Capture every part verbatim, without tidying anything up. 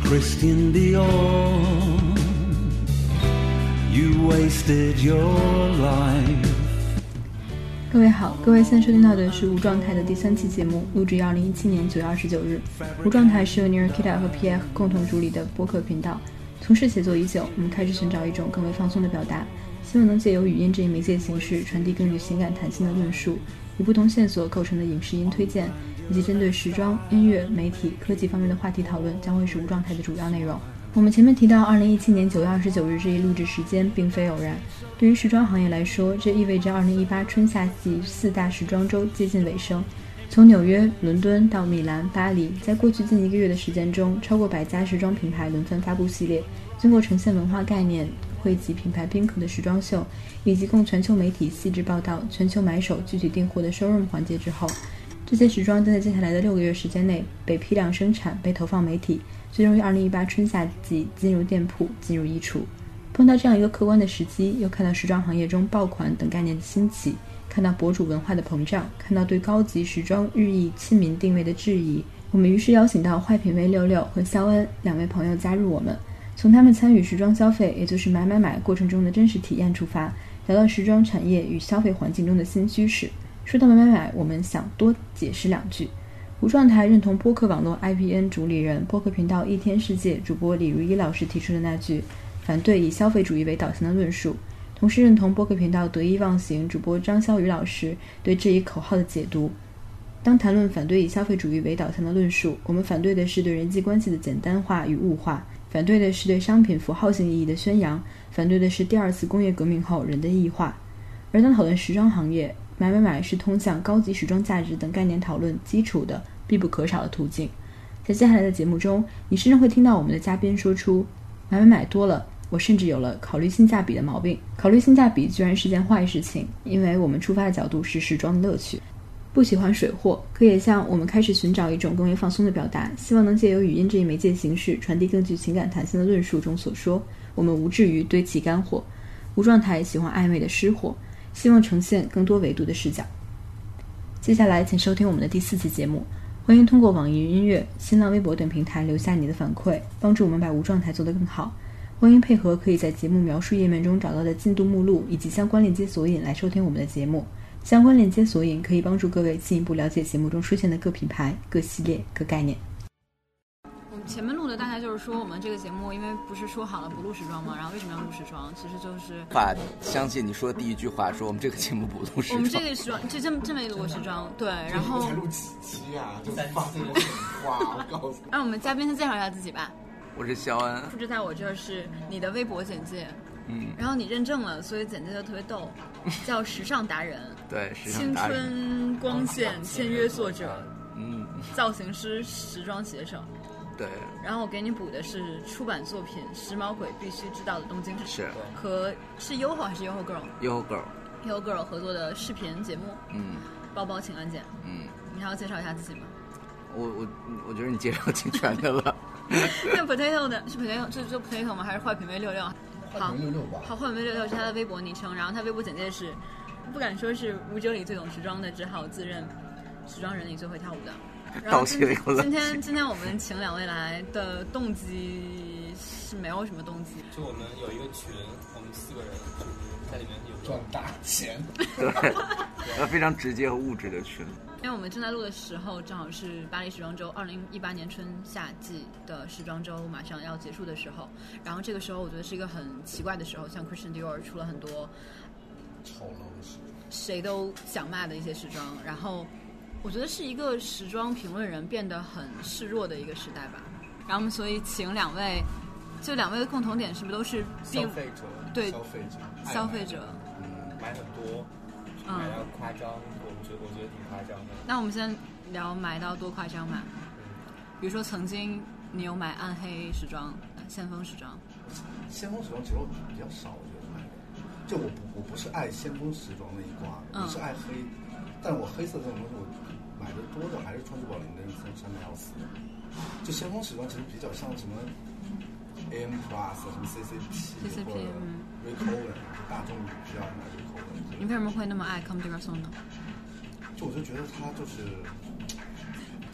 Christian Dior, you wasted your life。 各位好，各位现在收听到的是无状态的第三期节目，录制于二零一七年九月二十九日。无状态是由尼尔 Kita 和 P F 共同主理的播客频道。从事写作已久，我们开始寻找一种更为放松的表达，希望能借由语音这一媒介形式传递更具情感弹性的论述，以不同线索构成的影视音推荐，以及针对时装、音乐、媒体、科技方面的话题讨论将会是无状态的主要内容。我们前面提到二零一七年九月二十九日这一录制时间并非偶然，对于时装行业来说，这意味着二零一八春夏季四大时装周接近尾声。从纽约、伦敦到米兰、巴黎，在过去近一个月的时间中，超过百家时装品牌轮番发布系列，经过呈现文化概念、汇集品牌宾客的时装秀，以及供全球媒体细致报道、全球买手具体订货的 showroom 环节之后，这些时装将在接下来的六个月时间内被批量生产、被投放媒体，最终于二零一八春夏季进入店铺、进入衣橱。碰到这样一个客观的时机，又看到时装行业中爆款等概念的兴起，看到博主文化的膨胀，看到对高级时装日益亲民定位的质疑，我们于是邀请到坏品味六六和肖恩两位朋友加入我们，从他们参与时装消费，也就是买买买过程中的真实体验出发，聊到时装产业与消费环境中的新趋势。说到买买买，我们想多解释两句。无状态认同播客网络 I P N 主理人、播客频道一天世界主播李如一老师提出的那句反对以消费主义为导向的论述，同时认同播客频道得意忘形主播张潇雨老师对这一口号的解读。当谈论反对以消费主义为导向的论述，我们反对的是对人际关系的简单化与物化，反对的是对商品符号性意义的宣扬，反对的是第二次工业革命后人的异化。而当讨论时装行业，买买买是通向高级时装价值等概念讨论基础的必不可少的途径。在接下来的节目中，你甚至会听到我们的嘉宾说出买买买多了，我甚至有了考虑性价比的毛病。考虑性价比居然是件坏事情，因为我们出发的角度是时装的乐趣，不喜欢水货，可也像我们开始寻找一种更为放松的表达，希望能借由语音这一媒介形式传递更具情感弹性的论述中所说，我们无至于堆砌干货。无状态喜欢暧昧的湿货，希望呈现更多维度的视角。接下来请收听我们的第四期节目，欢迎通过网易云音乐、新浪微博等平台留下你的反馈，帮助我们把无状态做得更好。欢迎配合可以在节目描述页面中找到的进度目录以及相关链接索引来收听我们的节目。相关链接索引可以帮助各位进一步了解节目中出现的各品牌、各系列、各概念。 我们前面录的大概就是说，我们这个节目因为不是说好了不录时装吗？然后为什么要录时装？其实就是话相信你说的第一句话，说我们这个节目不录时装。 我们这个时装这真真没录过时装，对。然后才录几期啊？就发这个话，我告诉你。 让我们嘉宾先介绍一下自己吧。 我是肖恩， 复制在我这儿是你的微博简介。 嗯， 然后你认证了，所以简介就特别逗，叫时尚达人。 对，时尚达人。 青春光线签约作者， 嗯， 造型师、时装写手。 对。 然后我给你补的是出版作品《时髦鬼必须知道的东京》， 是和是 Y O H O 还是 Y O H O Girl？Y O H O Girl。 Y O H O Girl 合作的视频节目。 嗯。 包包请安检。 嗯。 你还要介绍一下自己吗？ 我我我觉得你介绍挺全的了。 那 potato 的是 potato， 这是 potato 吗？还是坏品味六六？好， 六六吧。 好，坏品味六六是他的微博昵称，然后他微博简介是，不敢说是五九里最懂时装的，只好自认时装人里最会跳舞的。然后今今天今天我们请两位来的动机是没有什么动机， 就我们有一个群，我们四个人就是在里面有赚大钱， 对，非常直接和物质的群。 因为我们正在录的时候，正好是巴黎时装周二零一八年春夏季的时装周马上要结束的时候，然后这个时候我觉得是一个很奇怪的时候，像 Christian Dior 出了很多丑陋的时装， 谁都想骂的一些时装，然后我觉得是一个时装评论人变得很示弱的一个时代吧。然后我们所以请两位，就两位的共同点是不是都是消费者？ 对， 消费者， 消费者， 嗯，买很多， 嗯， 买到夸张，我觉得我觉得挺夸张的。 那我们先聊买到多夸张嘛？比如说曾经你有买暗黑时装、先锋时装。 先锋时装其实我比较少，我觉得买的，就我不我不是爱先锋时装那一挂，我是爱黑，但是我黑色这种东西我买的多的还是川久保玲的三三百 L 四。就先锋时装其实比较像什么 A M Plus 什么 C C P 或者 Ricohen， 大众比较爱买 Ricohen。你为什么会那么爱 Comme des Garçons 呢？ 就我就觉得它就是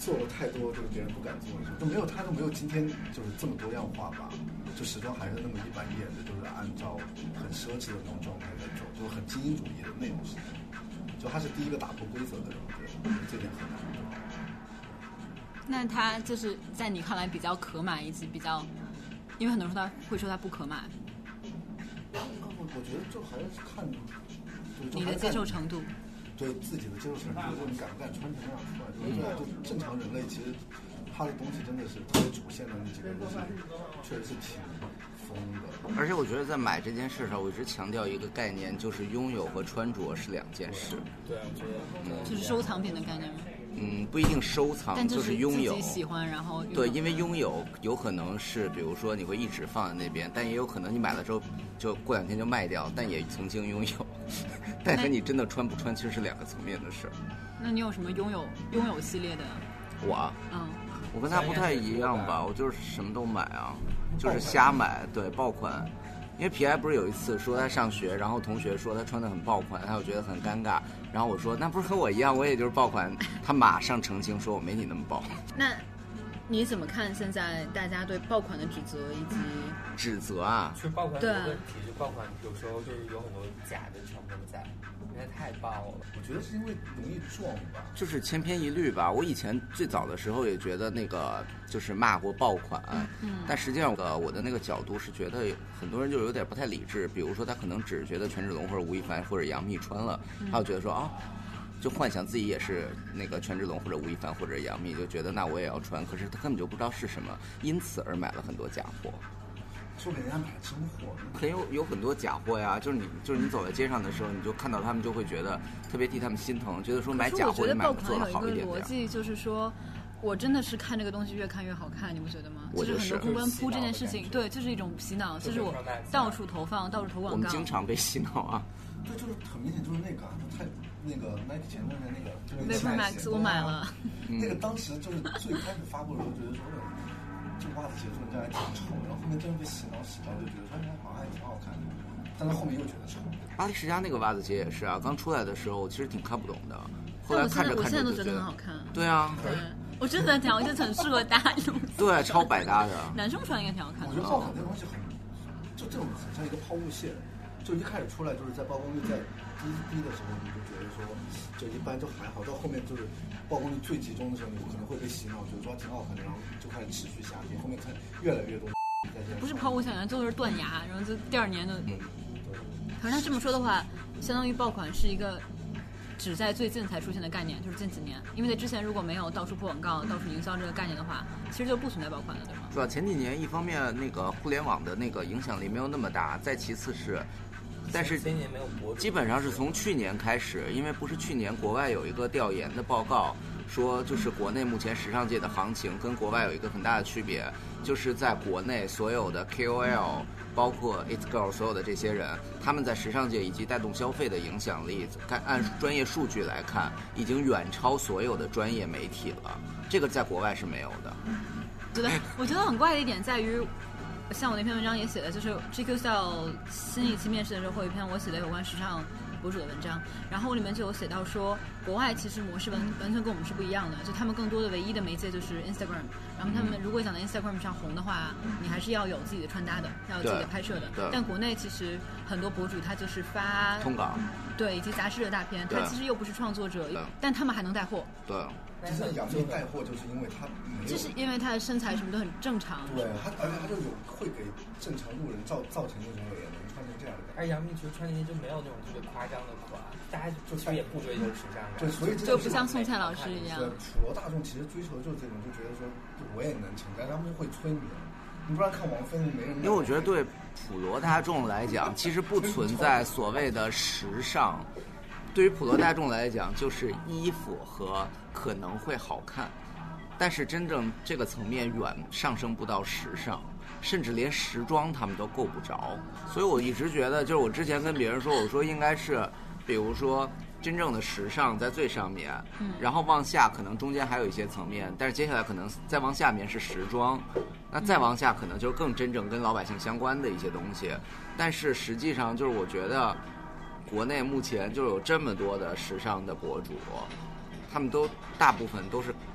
做了太多就是别人不敢做的事，都没有他都没有今天就是这么多样化吧。就时装还是那么一板一眼的，就是按照很奢侈的那种状态在做，就是很精英主义的那种时装。就他是第一个打破规则的人，我觉得这点很难做。 那他就是在你看来比较可买，以及比较，因为很多人说他会说他不可买。 我我觉得就还是看你的接受程度。 对自己的接受程度，就是说你敢不敢穿成那样出来？就是对啊，就正常人类其实他的东西真的是特别主线的那几个东西，确实是挺疯的。 而且我觉得在买这件事上，我一直强调一个概念，就是拥有和穿着是两件事。 对啊，我觉得嗯， 就是收藏品的概念吗？ 嗯，不一定收藏， 但就是拥有。 自己喜欢，然后对，因为拥有有可能是，比如说你会一直放在那边，但也有可能你买了之后就过两天就卖掉，但也曾经拥有。但和你真的穿不穿其实是两个层面的事。 那你有什么拥有拥有系列的？ 我， 嗯， 我跟他不太一样吧，我就是什么都买啊，就是瞎买，对，爆款。因为皮埃不是有一次说他上学，然后同学说他穿的很爆款，他就觉得很尴尬，然后我说那不是和我一样，我也就是爆款，他马上澄清说我没你那么爆。 那你怎么看现在大家对爆款的指责以及指责啊？ 其实爆款有问题，就爆款有时候就是有很多假的成分在，因为太爆了。 我觉得是因为容易撞吧， 就是千篇一律吧。我以前最早的时候也觉得那个就是骂过爆款，嗯，但实际上我我的那个角度是觉得很多人就有点不太理智，比如说他可能只是觉得权志龙或者吴亦凡或者杨幂穿了，他就觉得说啊。就幻想自己也是那个权志龙或者吴亦凡或者杨幂，就觉得那我也要穿，可是他根本就不知道是什么，因此而买了很多假货。 说给人家买真货， 很有有很多假货呀，就是你就是你走在街上的时候，你就看到他们就会觉得特别替他们心疼，觉得说买假货你买做的好一点。 逻辑就是说，我真的是看这个东西越看越好看，你不觉得吗？ 我就是很多公关铺这件事情，对，就是一种洗脑，就是我到处投放，到处投广告。 我们经常被洗脑啊。 对，就是很明显就是那个，太那个 Nike 前段时间那个 Vapor Max 我买了， 那个当时就是最开始发布的时候觉得说这个袜子鞋说人家还挺丑，然后后面真的被洗脑洗到就觉得说哎好像还挺好看的，但是后面又觉得丑。 巴黎世家那个袜子鞋也是啊，刚出来的时候其实挺看不懂的，后来看着看着我现在都觉得很好看。 对啊， 对，我真的讲，我就很适合搭这种。 对，超百搭的。 男生穿应该挺好看的。 我觉得爆款这东西很，就这种很像一个抛物线。就一开始出来就是在曝光率在低低的时候，你就觉得说就一般就还好，到后面就是曝光率最集中的时候，你可能会被洗脑，觉得说挺好看的，然后就开始持续下跌，后面看越来越多。 不是抛物线，就是断崖，然后就第二年就。嗯，对。可是他这么说的话，相当于爆款是一个只在最近才出现的概念，就是近几年，因为在之前如果没有到处铺广告、到处营销这个概念的话，其实就不存在爆款的，对吗？ 是吧？前几年一方面那个互联网的那个影响力没有那么大，再其次是。但是基本上是从去年开始，因为不是去年国外有一个调研的报告说，就是国内目前时尚界的行情跟国外有一个很大的区别，就是在国内所有的 K O L 包括 It Girl 所有的这些人，他们在时尚界以及带动消费的影响力，按专业数据来看，已经远超所有的专业媒体了。这个在国外是没有的。 觉得我觉得很怪的一点在于。像我那篇文章也写的，就是 G Q Style 新一期面试的时候，会有一篇我写的有关时尚博主的文章，然后里面就有写到说，国外其实模式完完全跟我们是不一样的，就他们更多的唯一的媒介就是 Instagram， 然后他们如果想在 Instagram 上红的话，你还是要有自己的穿搭的，要有自己的拍摄的。但国内其实很多博主他就是发通稿， 对，以及杂志的大片，他其实又不是创作者，但他们还能带货。 对。 其实杨幂带货就是因为她没有， 就是因为她的身材什么都很正常。 对，她而且她就有会给正常路人造造成那种也能穿成这样的感觉。 而杨幂其实穿那些就没有那种特别夸张的款，大家就其实也不追求时尚感。 对，所以就不像宋茜老师一样。 普罗大众其实追求的就是这种，就觉得说我也能成，但他们会催你。你不然看王菲没人。 因为我觉得对普罗大众来讲，其实不存在所谓的时尚。对于普罗大众来讲，就是衣服和可能会好看，但是真正这个层面远上升不到时尚，甚至连时装他们都够不着。所以我一直觉得，就是我之前跟别人说，我说应该是，比如说真正的时尚在最上面，然后往下可能中间还有一些层面，但是接下来可能再往下面是时装，那再往下可能就是更真正跟老百姓相关的一些东西。但是实际上就是我觉得。国内目前就有这么多的时尚的博主，他们都大部分都是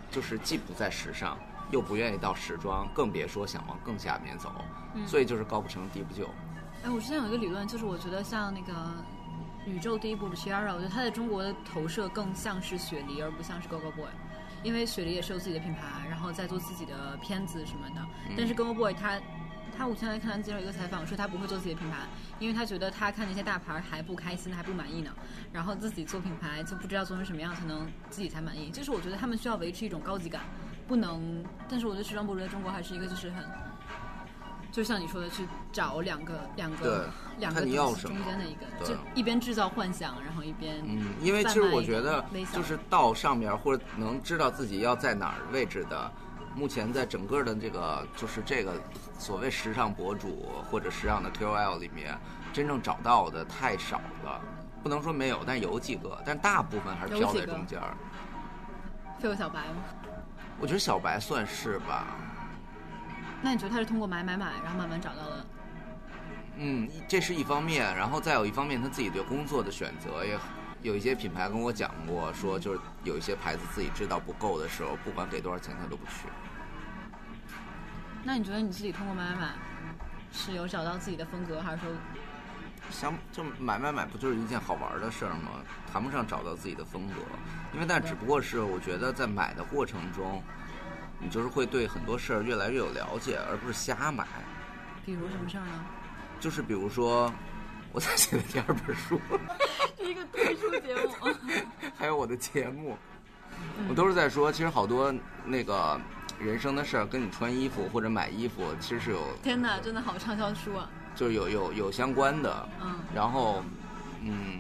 就是既不在时尚，又不愿意到时装，更别说想往更下面走，嗯、所以就是高不成低不就。 哎，我之前有一个理论，就是我觉得像那个宇宙第一部的 Ciara， 我觉得它在中国的投射更像是雪梨，而不像是 Go Go Boy。因为雪梨也是有自己的品牌，然后再做自己的片子什么的。嗯、但是 Go Go Boy 他，他我前来看他接受一个采访，说他不会做自己的品牌，因为他觉得他看那些大牌还不开心，还不满意呢。然后自己做品牌就不知道做成什么样才能自己才满意。就是我觉得他们需要维持一种高级感，不能。但是我觉得时装博主在中国还是一个就是很。就像你说的，去找两个两个两个中间的一个，就一边制造幻想，然后一边嗯，因为其实我觉得就是到上面或者能知道自己要在哪儿位置的，目前在整个的这个就是这个所谓时尚博主或者时尚的 K O L 里面，真正找到的太少了，不能说没有，但有几个，但大部分还是飘在中间。 会有小白吗？ 我觉得小白算是吧。 那你觉得他是通过买买买，然后慢慢找到了？ 嗯，这是一方面，然后再有一方面，他自己对工作的选择也有一些品牌跟我讲过，说就是有一些牌子自己知道不够的时候，不管给多少钱他都不去。 那你觉得你自己通过买买买是有找到自己的风格，还是说想就买买买不就是一件好玩的事儿吗？谈不上找到自己的风格，因为但只不过是我觉得在买的过程中。你就是会对很多事儿越来越有了解，而不是瞎买。 比如什么事儿呢？ 就是比如说，我在写的第二本书， 一个推书节目， 还有我的节目，我都是在说，其实好多那个人生的事儿，跟你穿衣服或者买衣服，其实是有。 天哪，真的好畅销书啊！ 就是有有有相关的，嗯，然后，嗯。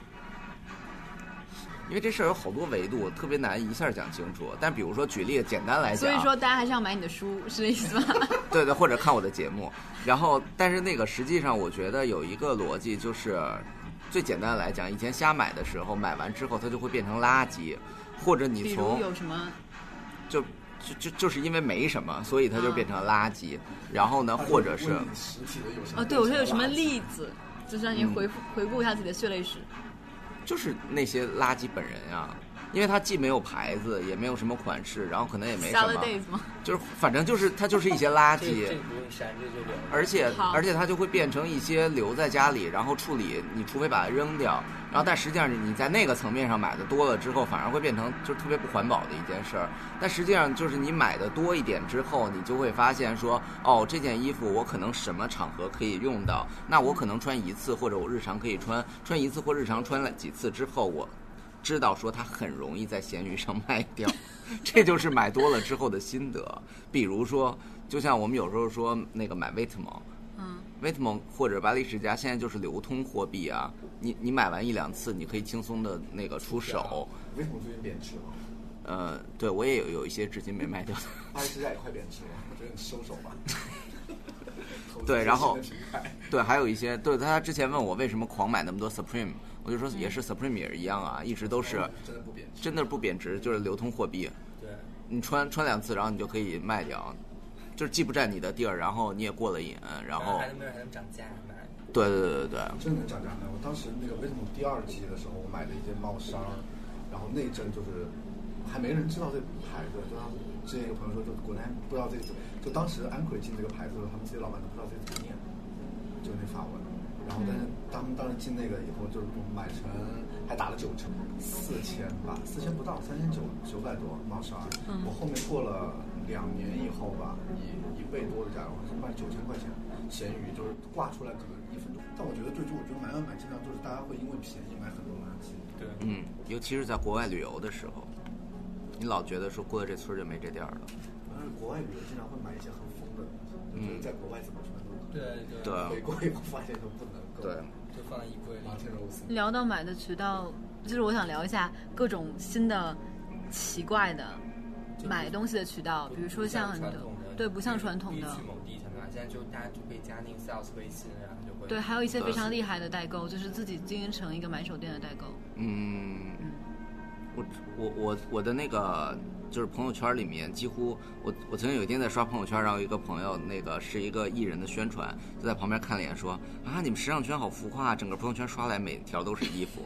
因为这事儿有好多维度，特别难一下讲清楚。但比如说举例，简单来讲， 所以说大家还是要买你的书，是这意思吗？ 对对，或者看我的节目。然后，但是那个实际上，我觉得有一个逻辑，就是最简单的来讲，以前瞎买的时候，买完之后它就会变成垃圾，或者你从比如有什么， 就就就就是因为没什么，所以它就变成垃圾。哦、然后呢，或者是哦，对，我说有什么例子，就是让你回复、嗯、回顾一下自己的血泪史。 就是那些垃圾本人啊，因为它既没有牌子，也没有什么款式，然后可能也没什么， 吗就是反正就是它就是一些垃圾， 这不用删，这就留。 而且而且它就会变成一些留在家里，然后处理，你除非把它扔掉，然后但实际上你在那个层面上买的多了之后，反而会变成就是特别不环保的一件事儿。但实际上就是你买的多一点之后，你就会发现说，哦，这件衣服我可能什么场合可以用到，那我可能穿一次，或者我日常可以穿，穿一次或日常穿了几次之后，我知道说它很容易在闲鱼上卖掉，这就是买多了之后的心得。比如说，就像我们有时候说那个买 Vetements， 嗯 ，Vetements 或者巴黎世家现在就是流通货币啊，你你买完一两次，你可以轻松的那个出手。 Vetements 最近贬值了。 呃，对我也有有一些至今没卖掉的。 巴黎世家也快贬值了，我觉得你收手吧。 对，然后对，还有一些对他之前问我为什么狂买那么多 Supreme， 我就说也是 Supreme 也是一样啊，一直都是真的不贬值， 真的不贬值，就是流通货币。 对， 你穿穿两次，然后你就可以卖掉，就是既不占你的地儿，然后你也过了瘾，然后还能没人还能涨价卖。 对对对对对， 真能涨价卖。我当时那个为什么第二季的时候，我买了一件帽衫，然后那阵就是还没人知道这个牌子，就他之前有朋友说，就国内不知道这个，就当时安奎进这个牌子的时候，他们这些老板都不知道这个怎么念，就那法文。然后但是他们当时进那个以后，就是买成还打了九折，四千吧，四千不到，三千九九百多帽衫。嗯、我后面过了两年以后吧，以一倍多的价格，是卖九千块钱，闲鱼就是挂出来可能一分钟。但我觉得最终，我觉得买买买，经常就是大家会因为便宜买很多垃圾。 对， 嗯，尤其是在国外旅游的时候，你老觉得说过了这村就没这店了。 但是国外旅游经常会买一些很疯的东西，就觉得在国外怎么穿都对对对， 回国以后发现都不能够， 对， 就放在衣柜里。 聊到买的渠道，就是我想聊一下各种新的奇怪的买东西的渠道，比如说像很多对不像传统的， 去某地才能买，现在就大家就可以加那个 sales 微信，然后就会对，还有一些非常厉害的代购，就是自己经营成一个买手店的代购。 嗯，我我我我的那个。就是朋友圈里面几乎我我曾经有一天在刷朋友圈，然后一个朋友那个是一个艺人的宣传，就在旁边看了一眼说啊，你们时尚圈好浮夸，整个朋友圈刷来每条都是衣服，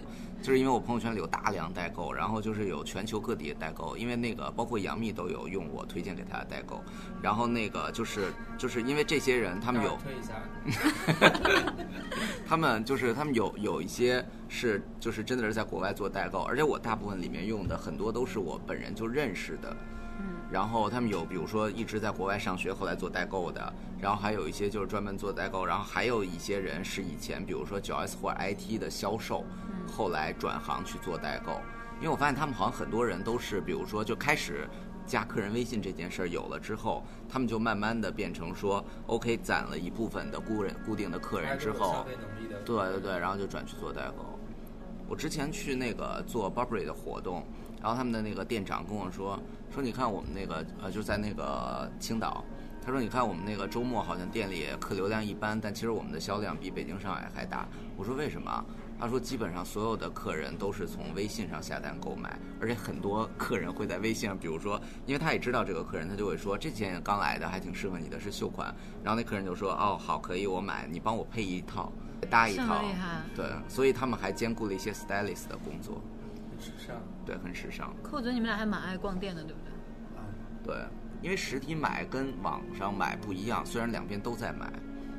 就是因为我朋友圈里有大量代购，然后就是有全球各地的代购，因为那个包括杨幂都有用我推荐给他的代购，然后那个就是就是因为这些人他们有推一下， 他们就是他们有有一些是就是真的是在国外做代购，而且我大部分里面用的很多都是我本人就认识的。然后他们有比如说一直在国外上学后来做代购的，然后还有一些就是专门做代购，然后还有一些人是以前比如说 九 S 或者 I T 的销售，后来转行去做代购。因为我发现他们好像很多人都是比如说就开始加客人微信这件事儿有了之后，他们就慢慢的变成说 OK 攒了一部分的固人固定的客人之后，对对对，然后就转去做代购。我之前去那个做 Burberry 的活动，然后他们的那个店长跟我说说你看我们那个呃就在那个青岛，他说你看我们那个周末好像店里客流量一般，但其实我们的销量比北京上海还大。我说为什么？他说基本上所有的客人都是从微信上下单购买，而且很多客人会在微信上，比如说因为他也知道这个客人，他就会说这件刚来的还挺适合你的，是秀款，然后那客人就说哦好可以我买，你帮我配一套搭一套，对，所以他们还兼顾了一些 stylist 的工作， 很时尚，对， 很时尚。 可我觉得你们俩还蛮爱逛店的，对不对？ 对，因为实体买跟网上买不一样，虽然两边都在买。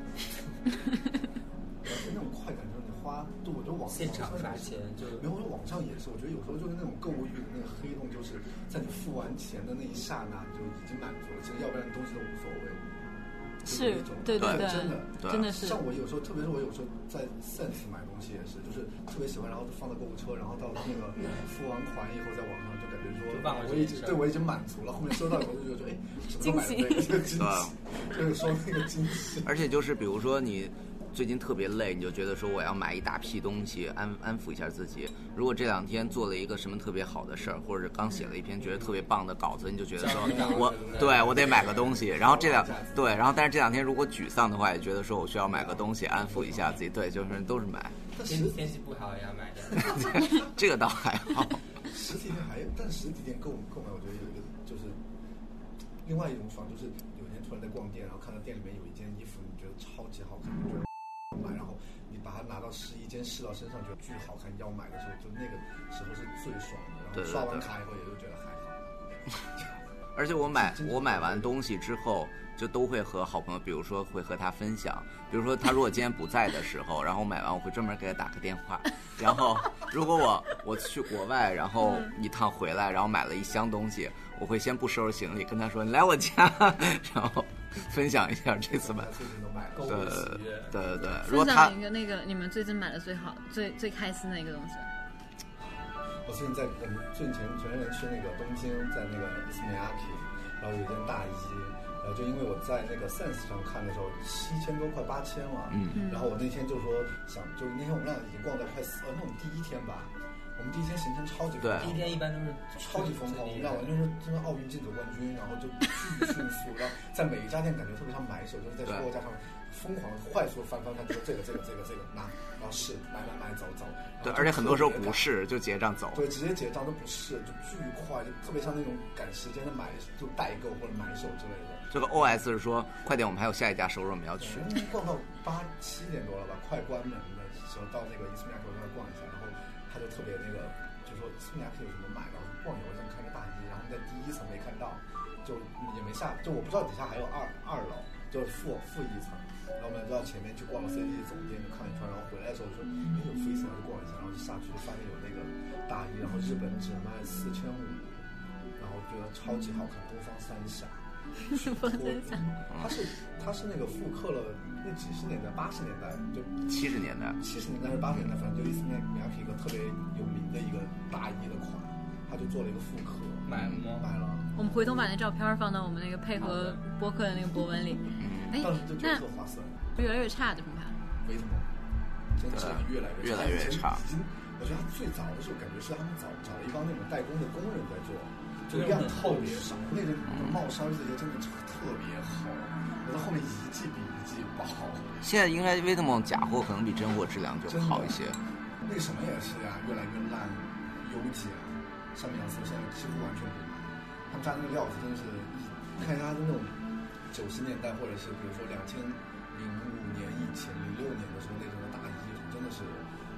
是那种快感，就是你花，就我觉得网现场刷钱就没有，我网上也是，我觉得有时候就是那种购物欲的那个黑洞，就是在你付完钱的那一刹那就已经满足了，其实要不然东西都无所谓。 是，对对对， 真的真的是。 像我有时候，特别是我有时候在 Sense 买东西也是，就是特别喜欢，然后放在购物车，然后到了那个付完款以后，在网上就感觉说，我已经对我已经满足了，后面收到以后就觉得，哎，怎么买了这个惊喜？就是说那个惊喜。 而且就是比如说你最近特别累，你就觉得说我要买一大批东西安安抚一下自己。如果这两天做了一个什么特别好的事儿，或者刚写了一篇觉得特别棒的稿子，你就觉得说我对我得买个东西。然后这两对，然后但是这两天如果沮丧的话，也觉得说我需要买个东西安抚一下自己。对，就是都是买。 天天气不好也要买的。 这个倒还好。 实体店还，但实体店购购买，我觉得有一个就是另外一种爽，就是有一天突然在逛店，然后看到店里面有一件衣服，你觉得超级好看，你觉得买，然后你把它拿到试衣间试到身上，觉得巨好看，要买的时候，就那个时候是最爽的。然后刷完卡以后，也就觉得还好。 而且我买我买完东西之后，就都会和好朋友，比如说会和他分享，比如说他如果今天不在的时候，然后我买完我会专门给他打个电话，然后如果我我去国外，然后一趟回来，然后买了一箱东西，我会先不收拾行李，跟他说你来我家，然后分享一下这次买，对对对对，如果他分享一个那个你们最近买的最好、最最开心的一个东西。 我最近在我们最近前前两天去那个东京，在那个 Ismiyaki， 然后有一件大衣，然后就因为我在那个 Sense 上看的时候七千多快八千了，嗯，然后我那天就说想，就那天我们俩已经逛到快四，呃，那我们第一天吧。我们第一天行程超级疯狂， 第一天一般都是超级疯狂，我们俩完全是真的奥运竞走冠军，然后就巨迅速，然后在每一家店感觉特别像买手，就是在货架上疯狂快速翻翻翻，说这个这个这个这个拿，然后试买买买走走。 对，而且很多时候不是就结账走。 对，直接结账都不是，就巨快，就特别像那种赶时间的买，就代购或者买手之类的。 这个 O S 是说快点，我们还有下一家收入我们要去。 逛到八七点多了吧，快关门的时候到那个伊斯米亚口那逛一下，然后。他就特别那个，就说斯米亚克有什么买，然后逛一会儿想看个大衣，然后在第一层没看到，就也没下，就我不知道底下还有二二楼，就是负负一层，然后我们就到前面去逛了 C D 总店，就看一圈，然后回来的时候说，哎有飞色，就逛一下，然后就下去就发现有那个大衣，然后日本只卖四千五，然后觉得超级好看，东方三峡。 东方三峡， 它是它是那个复刻了那几十年代八十年代就七十年代七十年代还是八十年代，反正就伊斯米亚克一个特别有名的一个大衣的款，他就做了一个复刻， 买了吗？ 买了。 我们回头把那照片放到我们那个配合播客的那个博文里。哎， 那特划算。 越来越差的品牌。 为什么？真的越来越越来越差。 已经，我觉得他最早的时候感觉是他们找找了一帮那种代工的工人在做。就量特别少，那个帽衫这些真的特别好，我到后面一季比一季不好。 现在应该威特梦假货可能比真货质量就好一些。 那个什么也是呀、啊，越来越烂，油解，上面洋色现在几乎完全不卖。他们家那个料子真的是，看一下他的那种九十年代或者是比如说两千零五年以前、零六年的时候那种的大衣，真的是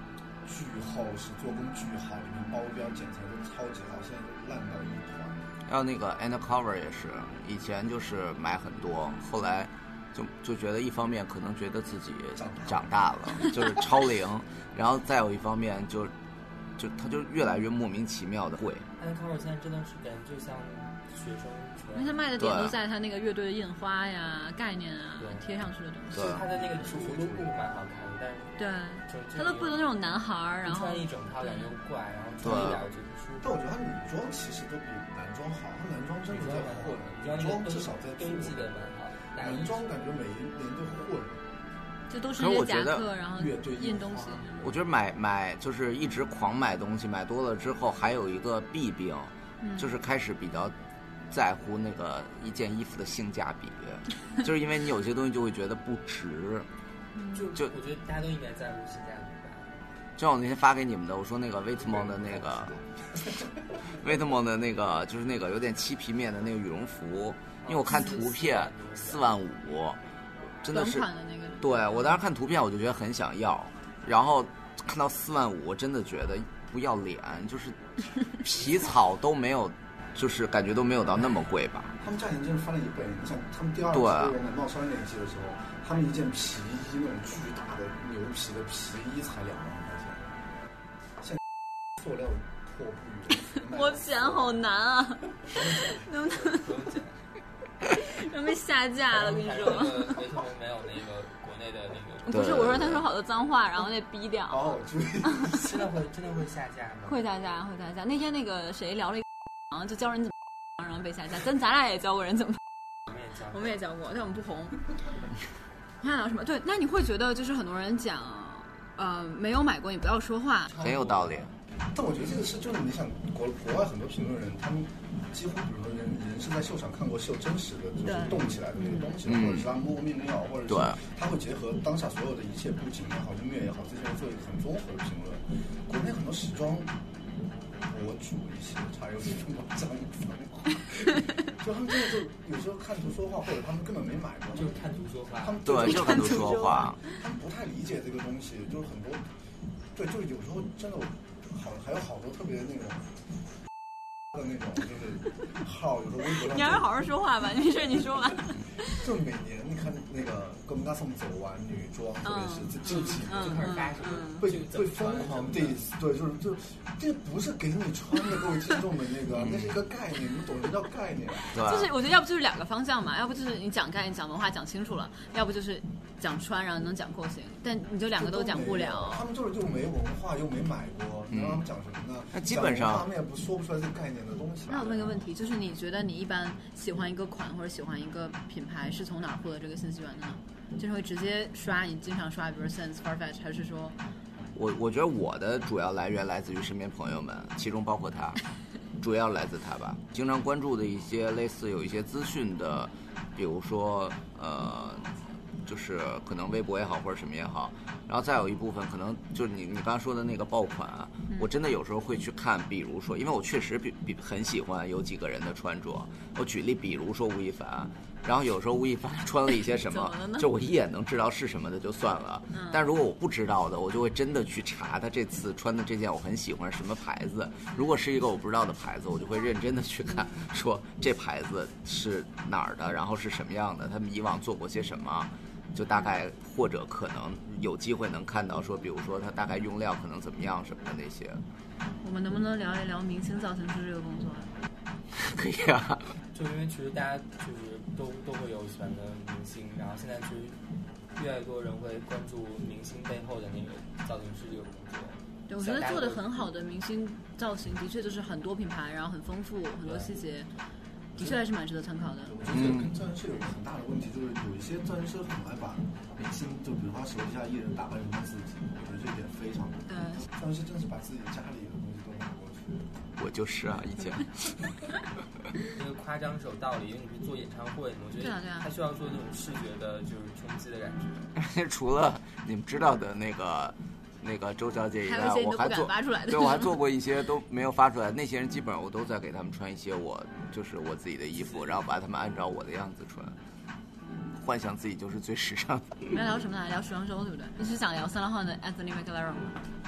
巨厚实，做工巨好，里面包标剪裁都超级好，现在都烂到一团。 还有那个 Undercover 也是，以前就是买很多，后来就就觉得一方面可能觉得自己长大了，就是超龄，然后再有一方面就就它就越来越莫名其妙的贵。 Undercover 现在真的是感觉就像学生， 因为它卖的点都在它那个乐队的印花呀、概念啊、贴上去的东西。 对，它的那个主服 logo 蛮好看的，但是对，它都不都那种男孩儿，然后穿一整套感觉又怪，然后穿一点就不舒服。 但我觉得它女装其实都比男装好，它男装真的在混，女装至少在冬季的蛮好， 男装感觉每一年都混。 就都是一些夹克，然后印东西。 我觉得买买就是一直狂买东西，买多了之后还有一个弊病，嗯、就是开始比较在乎那个一件衣服的性价比，就是因为你有些东西就会觉得不值。 就就我觉得大家都应该在乎性价比吧。 就像我那天发给你们的，我说那个威特梦的那个威特梦的那个就是那个有点漆皮面的那个羽绒服，因为我看图片四万五。真的是，对我当时看图片我就觉得很想要，然后看到四万五，我真的觉得不要脸，就是皮草都没有，就是感觉都没有到那么贵吧。 他们价钱真是翻了一倍。你想，他们第二季我们闹商业季的时候，他们一件皮衣那种巨大的牛皮的皮衣才两万块钱，现在塑料破布。 我剪好难啊，能不能？要被下架了，跟你说。 为什么没有那个国内的那个？不是，我说他说好多脏话，然后那逼掉。 哦， 真的会真的会下架吗？ 会下架，会下架。那天那个谁聊了一个，然后就教人怎么，然后被下架。咱咱俩也教过人怎么， 我们也教， 我们也教过，但我们不红。你看聊什么？对，那你会觉得就是很多人讲，呃，没有买过你不要说话， 很有道理。 但我觉得这个是，就是你想国国外很多评论人，他们几乎比如说人人是在秀场看过秀真实的，就是动起来的那个东西，或者是他摸过面料，或者是他会结合当下所有的一切布景也好、音乐也好，这些做一个很综合的评论。国内很多时装博主一些才有这种脏脏话，就他们真的就有时候看图说话，或者他们根本没买过， 就是看图说话。 他们对，就看图说话， 他们不太理解这个东西，就是很多对，就是有时候真的。好，还有好多特别那种的那种，就是号，有时候微博上。 你还是好好说话吧，没事你说吧。 就每年你看那个格姆大颂走完女装，特别是这这几年就开始发生，被被疯狂 diss， 对，就是就这不是给你穿的，各位听众的那个，那是一个概念，你懂什么叫概念？ 对， 就是我觉得要不就是两个方向嘛，要不就是你讲概念、讲文化讲清楚了，要不就是讲穿，然后能讲廓形，但你就两个都讲不了。 他们就是就没文化，又没买过，你让他们讲什么呢？ 那基本上他们也不说不出来这个概念的东西。 那我问个问题，就是你觉得你一般喜欢一个款或者喜欢一个品牌，是从哪儿获得这个信息源的呢？就是会直接刷，你经常刷，比如 Sense、Farfetch， 还是说？ 我我觉得我的主要来源来自于身边朋友们，其中包括他，主要来自他吧。经常关注的一些类似有一些资讯的，比如说呃。就是可能微博也好或者什么也好，然后再有一部分可能就是你你刚刚说的那个爆款啊，嗯、我真的有时候会去看，比如说，因为我确实比比很喜欢有几个人的穿着，我举例，比如说吴亦凡，然后有时候吴亦凡穿了一些什么，就我一眼能知道是什么的就算了，嗯、但如果我不知道的，我就会真的去查他这次穿的这件我很喜欢什么牌子，如果是一个我不知道的牌子，我就会认真的去看，说这牌子是哪儿的，然后是什么样的，他们以往做过些什么。就大概或者可能有机会能看到说，比如说它大概用料可能怎么样什么的那些。 我们能不能聊一聊明星造型师这个工作？ 可以啊。 就因为其实大家就是都都会有喜欢的明星，然后现在就是越来越多人会关注明星背后的那个造型师这个工作。 对，我觉得做的很好的明星造型，的确就是很多品牌，然后很丰富，很多细节。的确还是蛮值得参考的。 我觉得跟造型师有一个很大的问题，就是有一些造型师很爱把明星，就比如说手底下艺人打扮成他自己，我觉得这点非常对。造型师真是把自己家里的东西都拿过去。 我就是啊，以前。 那个夸张是有道理，因为你是做演唱会，我觉得他需要做那种视觉的，就是冲击的感觉。 除了你们知道的那个。那个周小姐以外，我还做， 对， 我还做过一些都没有发出来。那些人基本上我都在给他们穿一些我就是我自己的衣服，然后把他们按照我的样子穿，幻想自己就是最时尚的。 来聊什么呢？聊时装周对不对？你是想聊三郎号的 Anthony McLaren 吗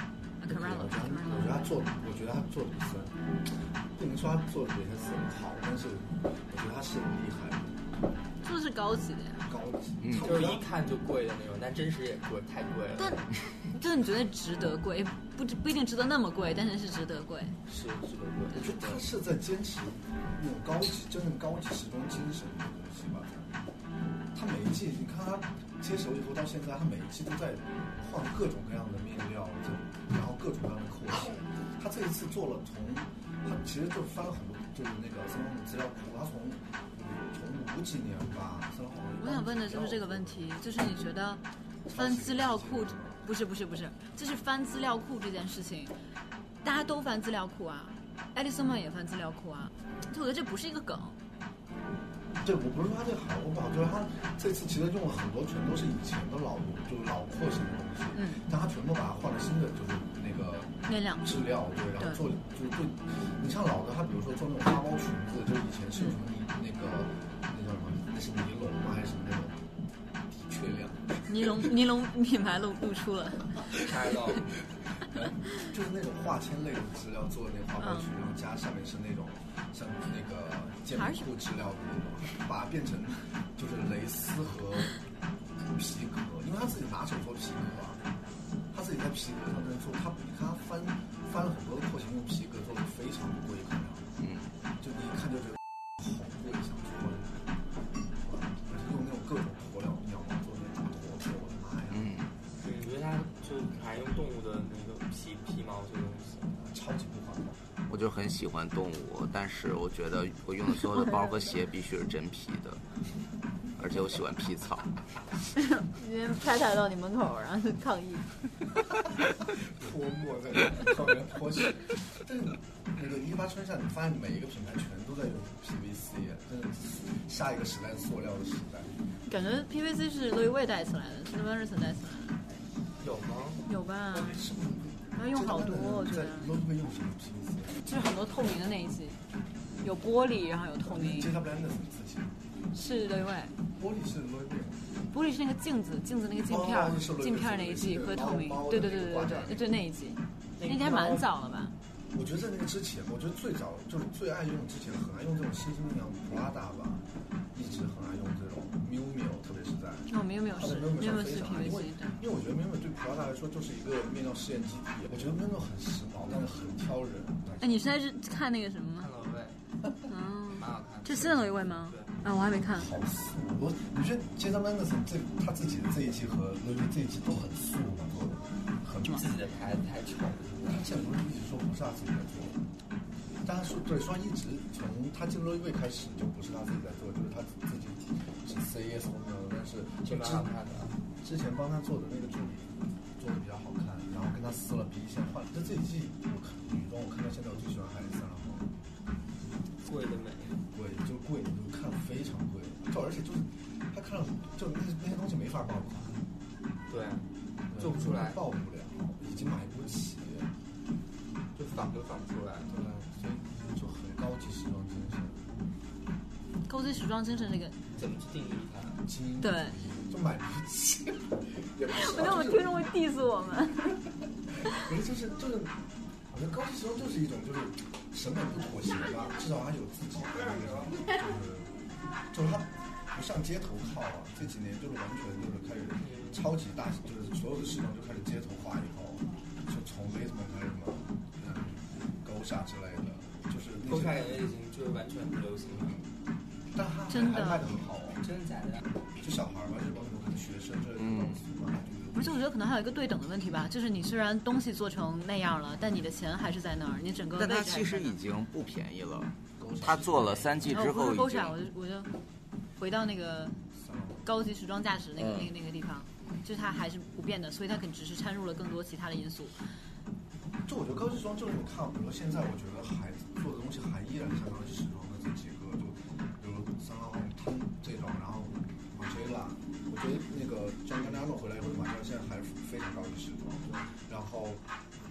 Carrello， 我觉得他做，我觉得他做的不是，不能说他做的比他是很好，但是我觉得他是很厉害的。 做的是高级的呀， 高级， 嗯，就是一看就贵的那种，但真实也贵，太贵了。 但就是你觉得值得贵，不不一定值得那么贵，但是是值得贵。 是值得贵。 我觉得他是在坚持那种高级、真正高级时装精神的东西吧。他每一季，你看他接手以后到现在，他每一季都在换各种各样的面料，然后各种各样的扣型。他这一次做了从，他其实就翻了很多，就是那个三毛的资料库，他从。从五几年吧， 我想问的就是这个问题，就是你觉得翻资料库，不是不是不是，就是翻资料库这件事情，大家都翻资料库啊，爱丽丝梦也翻资料库啊，就我觉得这不是一个梗。 对，我不是说他这个好或不好，就是他这次其实用了很多全都是以前的老就是老廓形的东西，嗯，但他全部把它换了新的，就是那个面料质料，对，然后做就是对，你像老的他比如说做那种花苞裙子，就是以前是什么尼、嗯、那个那叫什么，那是尼龙吗还是什么那种的确亮？ 尼龙尼龙品牌露露出了， 开到。 就是那种化纤类的质料做的那个花苞裙，然后加上面是那种像那个肩胛裤质料的那种，把它变成就是蕾丝和皮革，因为他自己拿手做皮革啊，他自己在皮革上面做，他你看他翻翻了很多的廓形，用皮革做的非常贵，可能，嗯，就你一看就觉得好贵，想说，而且用那种各种鸵鸟鸟毛做那种大驼子，我的妈呀！嗯， 对，我觉得他就还用动物的那个皮皮毛这个东西， 超级不环保。 我就很喜欢动物，但是我觉得我用的所有的包和鞋必须是真皮的，而且我喜欢皮草。 今天拍踩到你门口，然后就抗议。 泼墨在旁边泼血。但是那个一八春夏，你发现每一个品牌全都在用 P V C， 真的下一个时代是塑料的时代。 感觉 P V C 是路易威带起来的，是温日森带起来的。 有吗？ 有吧？要用好多，我觉得。 路易威用什么 P V C？ 就是很多透明的那一季，有玻璃，然后有透明。 J. W. Anderson 自己是路易威。 玻璃是路易威。 玻璃是那个镜子，镜子那个镜片， 哦、 镜片那一季和透明，对对对对对对，就那一季，那应该蛮早了吧？ 我觉得在那个之前，我觉得最早就是最爱用之前很爱用这种新兴娘 Prada 吧，一直很爱用这种 Miu Miu， 特别是在哦 Miu Miu 是 Miu Miu 是 P V C 的， 因为我觉得 Miu Miu 对 Prada 来说就是一个面料试验基地，我觉得 Miu Miu 很时髦，但是很挑人。 哎，你现在是看那个什么吗？ 看了位， 嗯， 蛮好看。 这新的一位吗？啊，我还没看。 好素，我你觉得 J. W. Anderson 这他自己的这一季和路易威这一季都很素嘛，做的很自己的太太丑了。 他现在不是一直说不是他自己在做，但他说对说一直从他进路易威开始就不是他自己在做，就是他自己是 C S 后面，但是就蛮好看的。 之前帮他做的那个助理做的比较好看，然后跟他撕了皮线换。就这一季我看女装，我看到现在我最喜欢还是三郎后。 贵的美， 贵就贵，就看非常贵，就而且就是他看了就那些那些东西没法爆款， 对，做不出来， 爆不了，已经买不起， 就仿都仿不出来， 对吧？所以就很高级时装精神。 高级时装精神这个怎么去定义它？ 精英对， 就买不起。 我觉得我们听众会 diss 我们。 可是就是就是，我觉得高级时装就是一种就是审美不妥协吧，至少它有自己的那种，就是就是它不像街头靠啊。这几年就是完全就是开始超级大，就是所有的时装就开始街头化以后，就从 Laceman 开始嘛，嗯，勾下之类的，就是勾下感觉已经就是完全不流行了。 但它真的还卖得很好哦， 真的假的？ 就小孩嘛，日本很多学生这类的东西嘛。 而且我觉得可能还有一个对等的问题吧，就是你虽然东西做成那样了，但你的钱还是在那儿，你整个位置但它其实已经不便宜了。他做了三季之后， 不是勾下，我就我就回到那个高级时装价值那个、嗯、那个那个地方，就是它还是不变的，所以它可能只是掺入了更多其他的因素。 就我觉得高级时装就是你看，比如说现在我觉得还做的东西还依然相当于时装的这几个，就比如三号汤这种，然后马歇拉，我觉得那个张嘉佳诺回来以后，马歇拉现在还是非常高级时装。然后比如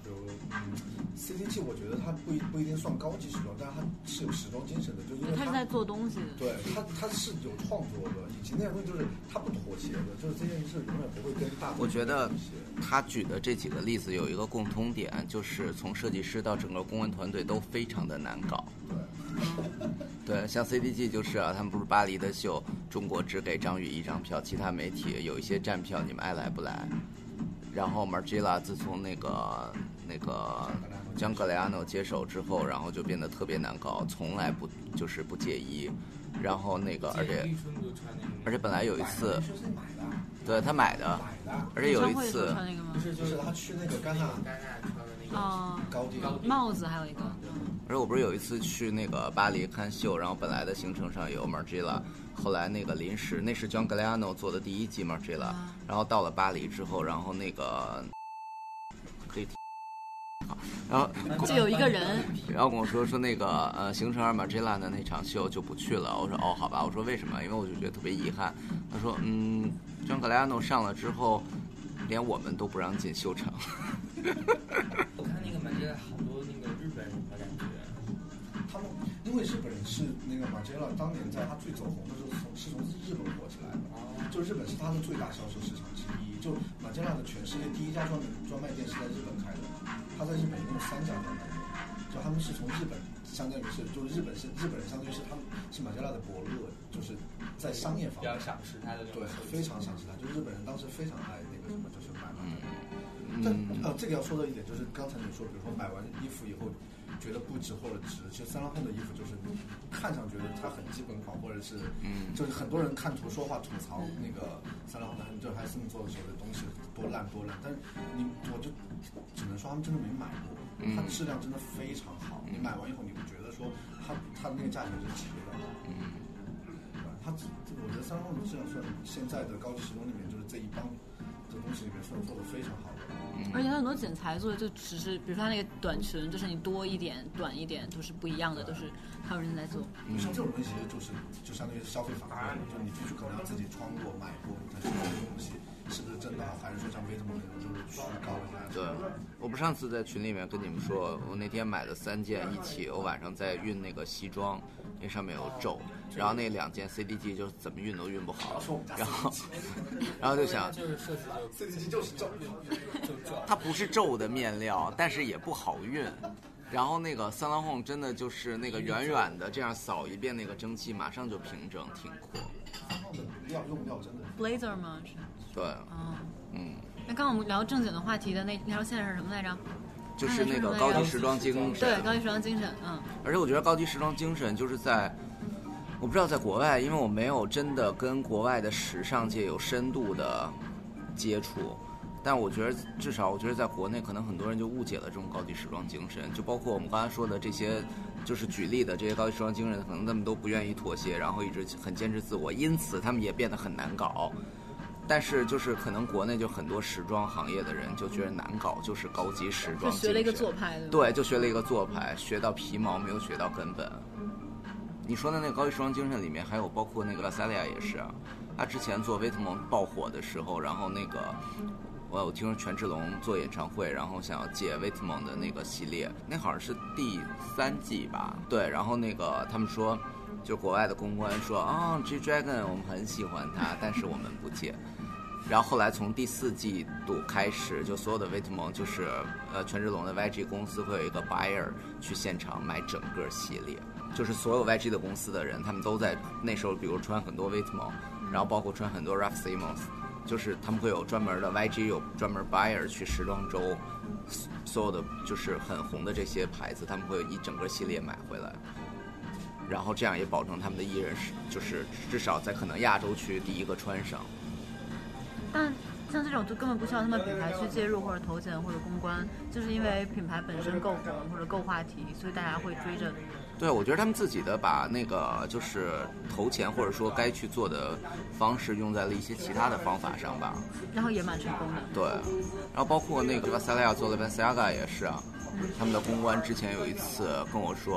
就嗯 C D G 我觉得它不一不一定算高级时装，但是它是有时装精神的，就因为他是在做东西的。 对，它它是有创作的，以及那样东西就是它不妥协的，就是这件事永远不会跟大众。 我觉得他举的这几个例子有一个共通点，就是从设计师到整个公关团队都非常的难搞。对，像 C D G 就是啊，他们不是巴黎的秀，中国只给张宇一张票，其他媒体有一些站票，你们爱来不来？然后 Margiela 自从那个那个江格雷亚诺接手之后，然后就变得特别难搞，从来不就是不介意。然后那个，而且而且本来有一次，对他买的，而且有一次， 不是就是他去那个戛纳戛纳穿的那个哦高定帽子，还有一个。 而且我不是有一次去那个巴黎看秀，然后本来的行程上有 Margiela， 后来那个临时那是 John Galliano 做的第一季 Margiela，、啊、然后到了巴黎之后，然后那个可以。然后就有一个人， 然后跟我说说那个呃行程上 Margiela 的那场秀就不去了。我说哦好吧，我说为什么？因为我就觉得特别遗憾。他说嗯 ，John Galliano 上了之后，连我们都不让进秀场。 我看那个 Margiela 好多那个日本人的感觉， 他们因为日本人是那个 Margiela 当年在他最走红的时候从是从日本火起来的，哦、就日本是他的最大销售市场之一。就 Margiela 的全世界第一家专门专卖店是在日本开的。他在日本一共有三家专卖店，就他们是从日本，相当于是，就是日本是日本人，相当于是他们是Margiela的伯乐，就是在商业方面比较赏识他的， 对，非常赏识他。就日本人当时非常爱那个什么，就是买买买。但呃，这个要说的一点就是，刚才你说，比如说买完衣服以后觉得不值或者值，其实三郎后的衣服就是看上觉得它很基本款，或者是嗯，就是很多人看图说话吐槽那个三郎后的就还是这么做的时候的东西多烂多烂，但是你我就只能说他们真的没买过，它质量真的非常好。你买完以后你会觉得说它它那个价钱是值的。嗯，它我觉得三郎后的质量算现在的高级时装里面就是这一帮这东西里面算做的非常好的。 而且它很多剪裁做的就只是，比如说它那个短裙，就是你多一点、短一点都是不一样的，都是还有人在做。 嗯、像这种东西就是就相当于是消费法规，就你必须可能要自己穿过、买过，你才知道这个东西是不是真的好，还是说像威特蒙那种就是虚高一下。 对，我不上次在群里面跟你们说，我那天买了三件一起，我晚上在熨那个西装，那上面有皱，然后那两件 C D G 就怎么熨都熨不好，然后然后就想， 就是设计就 C D G 就是皱， 就皱。 它不是皱的面料，但是也不好熨。然后那个三郎红真的就是那个远远的这样扫一遍那个蒸汽，马上就平整挺阔。 三郎的料用料真的 blazer 吗？是。 对。 哦。 嗯。 那刚刚我们聊正经的话题的那那条线是什么来着？ 就是那个高级时装精神。 对，高级时装精神，嗯。 而且我觉得高级时装精神就是在。我不知道在国外，因为我没有真的跟国外的时尚界有深度的接触，但我觉得至少我觉得在国内可能很多人就误解了这种高级时装精神，就包括我们刚才说的这些就是举例的这些高级时装精神，可能他们都不愿意妥协，然后一直很坚持自我，因此他们也变得很难搞。但是就是可能国内就很多时装行业的人就觉得难搞就是高级时装精神， 就学了一个做派， 对，就学了一个做派，学到皮毛没有学到根本。你说的那个高级时装精神里面还有包括那个 Vasalia 也是啊，他之前做威特蒙爆火的时候，然后那个我有听说权志龙做演唱会，然后想要借威特蒙的那个系列，那好像是第三季吧，对，然后那个他们说就国外的公关说啊 G Dragon 我们很喜欢他，但是我们不借。然后后来从第四季度开始，就所有的威特蒙就是呃权志龙的 Y G 公司会有一个 buyer 去现场买整个系列，就是所有 Y G 的公司的人，他们都在那时候，比如穿很多威特蒙，然后包括穿很多 Raf Simons， 就是他们会有专门的 Y G 有专门 buyer 去时装周，所有的就是很红的这些牌子，他们会有一整个系列买回来。然后这样也保证他们的艺人是就是至少在可能亚洲区第一个穿上。 但像这种就根本不需要他们品牌去介入或者投钱或者公关，就是因为品牌本身够红或者够话题，所以大家会追着。 对，我觉得他们自己的把那个就是投钱或者说该去做的方式用在了一些其他的方法上吧， 然后也蛮成功的。 对，然后包括那个 Vasalia 做的 Balenciaga 也是啊，他们的公关之前有一次跟我说，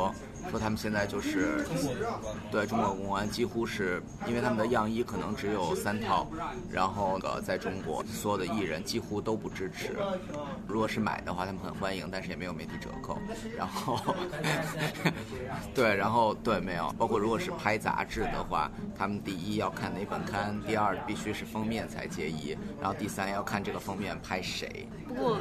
说他们现在就是对中国公关几乎是因为他们的样衣可能只有三套，然后呃在中国所有的艺人几乎都不支持，如果是买的话他们很欢迎，但是也没有媒体折扣，然后对然后对没有，包括如果是拍杂志的话，他们第一要看哪本刊，第二必须是封面才介意，然后第三要看这个封面拍谁。 不过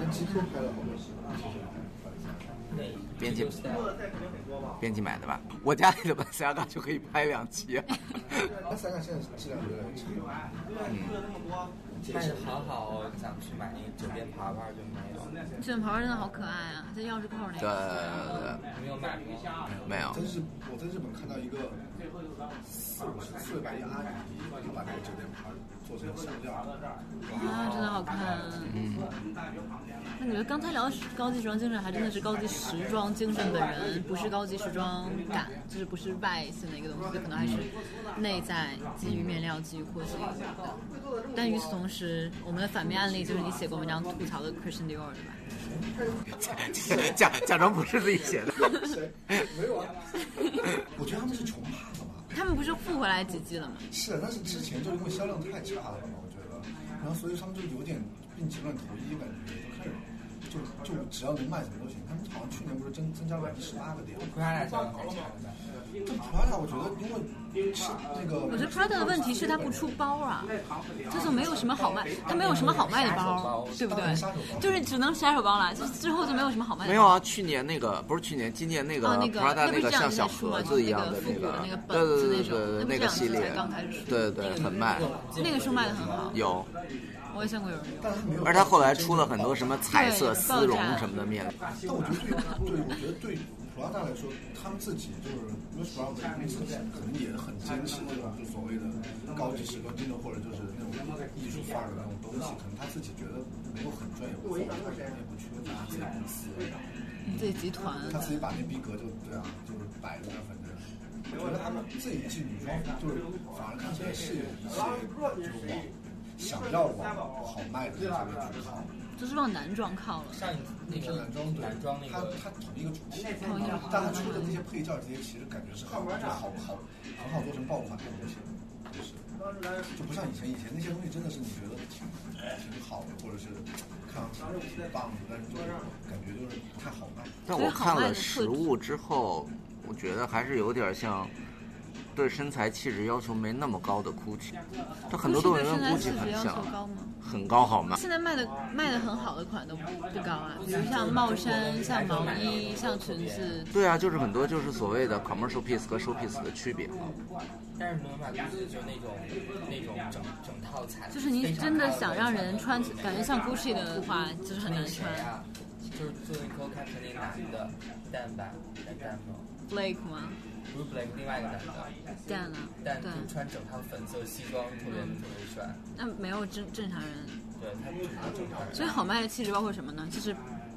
编辑编辑买的吧，我家里的本塞嘎就可以拍两期。 本塞嘎现在质量越来越差。 嗯，但是好好想去买那个酒店牌牌就没有。 酒店牌真的好可爱啊，在钥匙扣那个。 对对对。 没有买吗？ 没有。 真是我在日本看到一个四五十岁吧一个阿姨，她把那个酒店牌做成香料。 啊，真的好看。嗯。那你们刚才聊的高级时装精神，还真的是高级时装精神本人，不是高级时装感，就是不是外性的一个东西，可能还是内在基于面料、基于廓形的。但与此同时，我们的反面案例就是你写过文章吐槽的 Christian Dior， 对吧？ 假假装不是自己写的。 谁？没有啊。我觉得他们是穷怕了吧？ 他们不是复回来几季了吗？ 是，但是之前就因为销量太差了嘛，我觉得，然后所以他们就有点病急乱投医感觉，就开始。就就只要能卖什么都行，他们好像去年不是增增加了百分之十八个点。 Prada 销量好差的。 就 Prada 我觉得因为是那个， 我觉得 Prada 的问题是它不出包啊，这就没有什么好卖，它没有什么好卖的包，对不对？就是只能杀手包了，就之后就没有什么好卖的包。 没有啊，去年那个不是去年，今年那个 Prada 那个像小盒子一样的那个，对对对对那个系列，对对对，很卖。 那个书卖的很好。 有。 我也见过有人用，而他后来出了很多什么彩色丝绒什么的面。 但我觉得对，对，我觉得对普拉达来说，他们自己就是 Louis Vuitton 他们自己可能也很坚持那种就所谓的高级时装精神，或者就是那种艺术范儿的那种东西，可能他自己觉得没有很专业，我也不缺乏自己公司， 自己集团， 他自己把那逼格就对啊，就是摆在那，反正。我觉得他们这一季女装就是反而看起来是有一些就是往。想要往好卖的这个去靠， 就是往男装靠了。 上那个男装对， 男装那个， 它它同一个主题， 同一个， 但它出的那些配件这些其实感觉是好，就好好很好做成爆款的东西，就是就不像以前，以前那些东西真的是你觉得挺挺好的，或者是看上去挺棒的，但是就是感觉就是不太好卖。 但我看了实物之后，我觉得还是有点像。对身材气质要求没那么高的 Gucci， 它很多东西跟 Gucci 很像，很高好吗？ 现在卖的卖的很好的款都不高啊，比如像帽衫、像毛衣、像裙子。 对啊，就是很多就是所谓的 commercial piece 和 show piece 的区别嘛。 但是罗马 Gucci 就那种那种整整套彩， 就是你真的想让人穿，感觉像 Gucci 的话，就是很难穿。 啊、就是最后一颗看成那男的蛋吧，蛋蛋吗 ？Blake 吗？ 不是 Blake， 另外一个男的。 蛋啊， 蛋就穿整套粉色西装，特别特别帅。 那没有正正常人。 对，他正常正常人。 所以好卖的气质包括什么呢？就是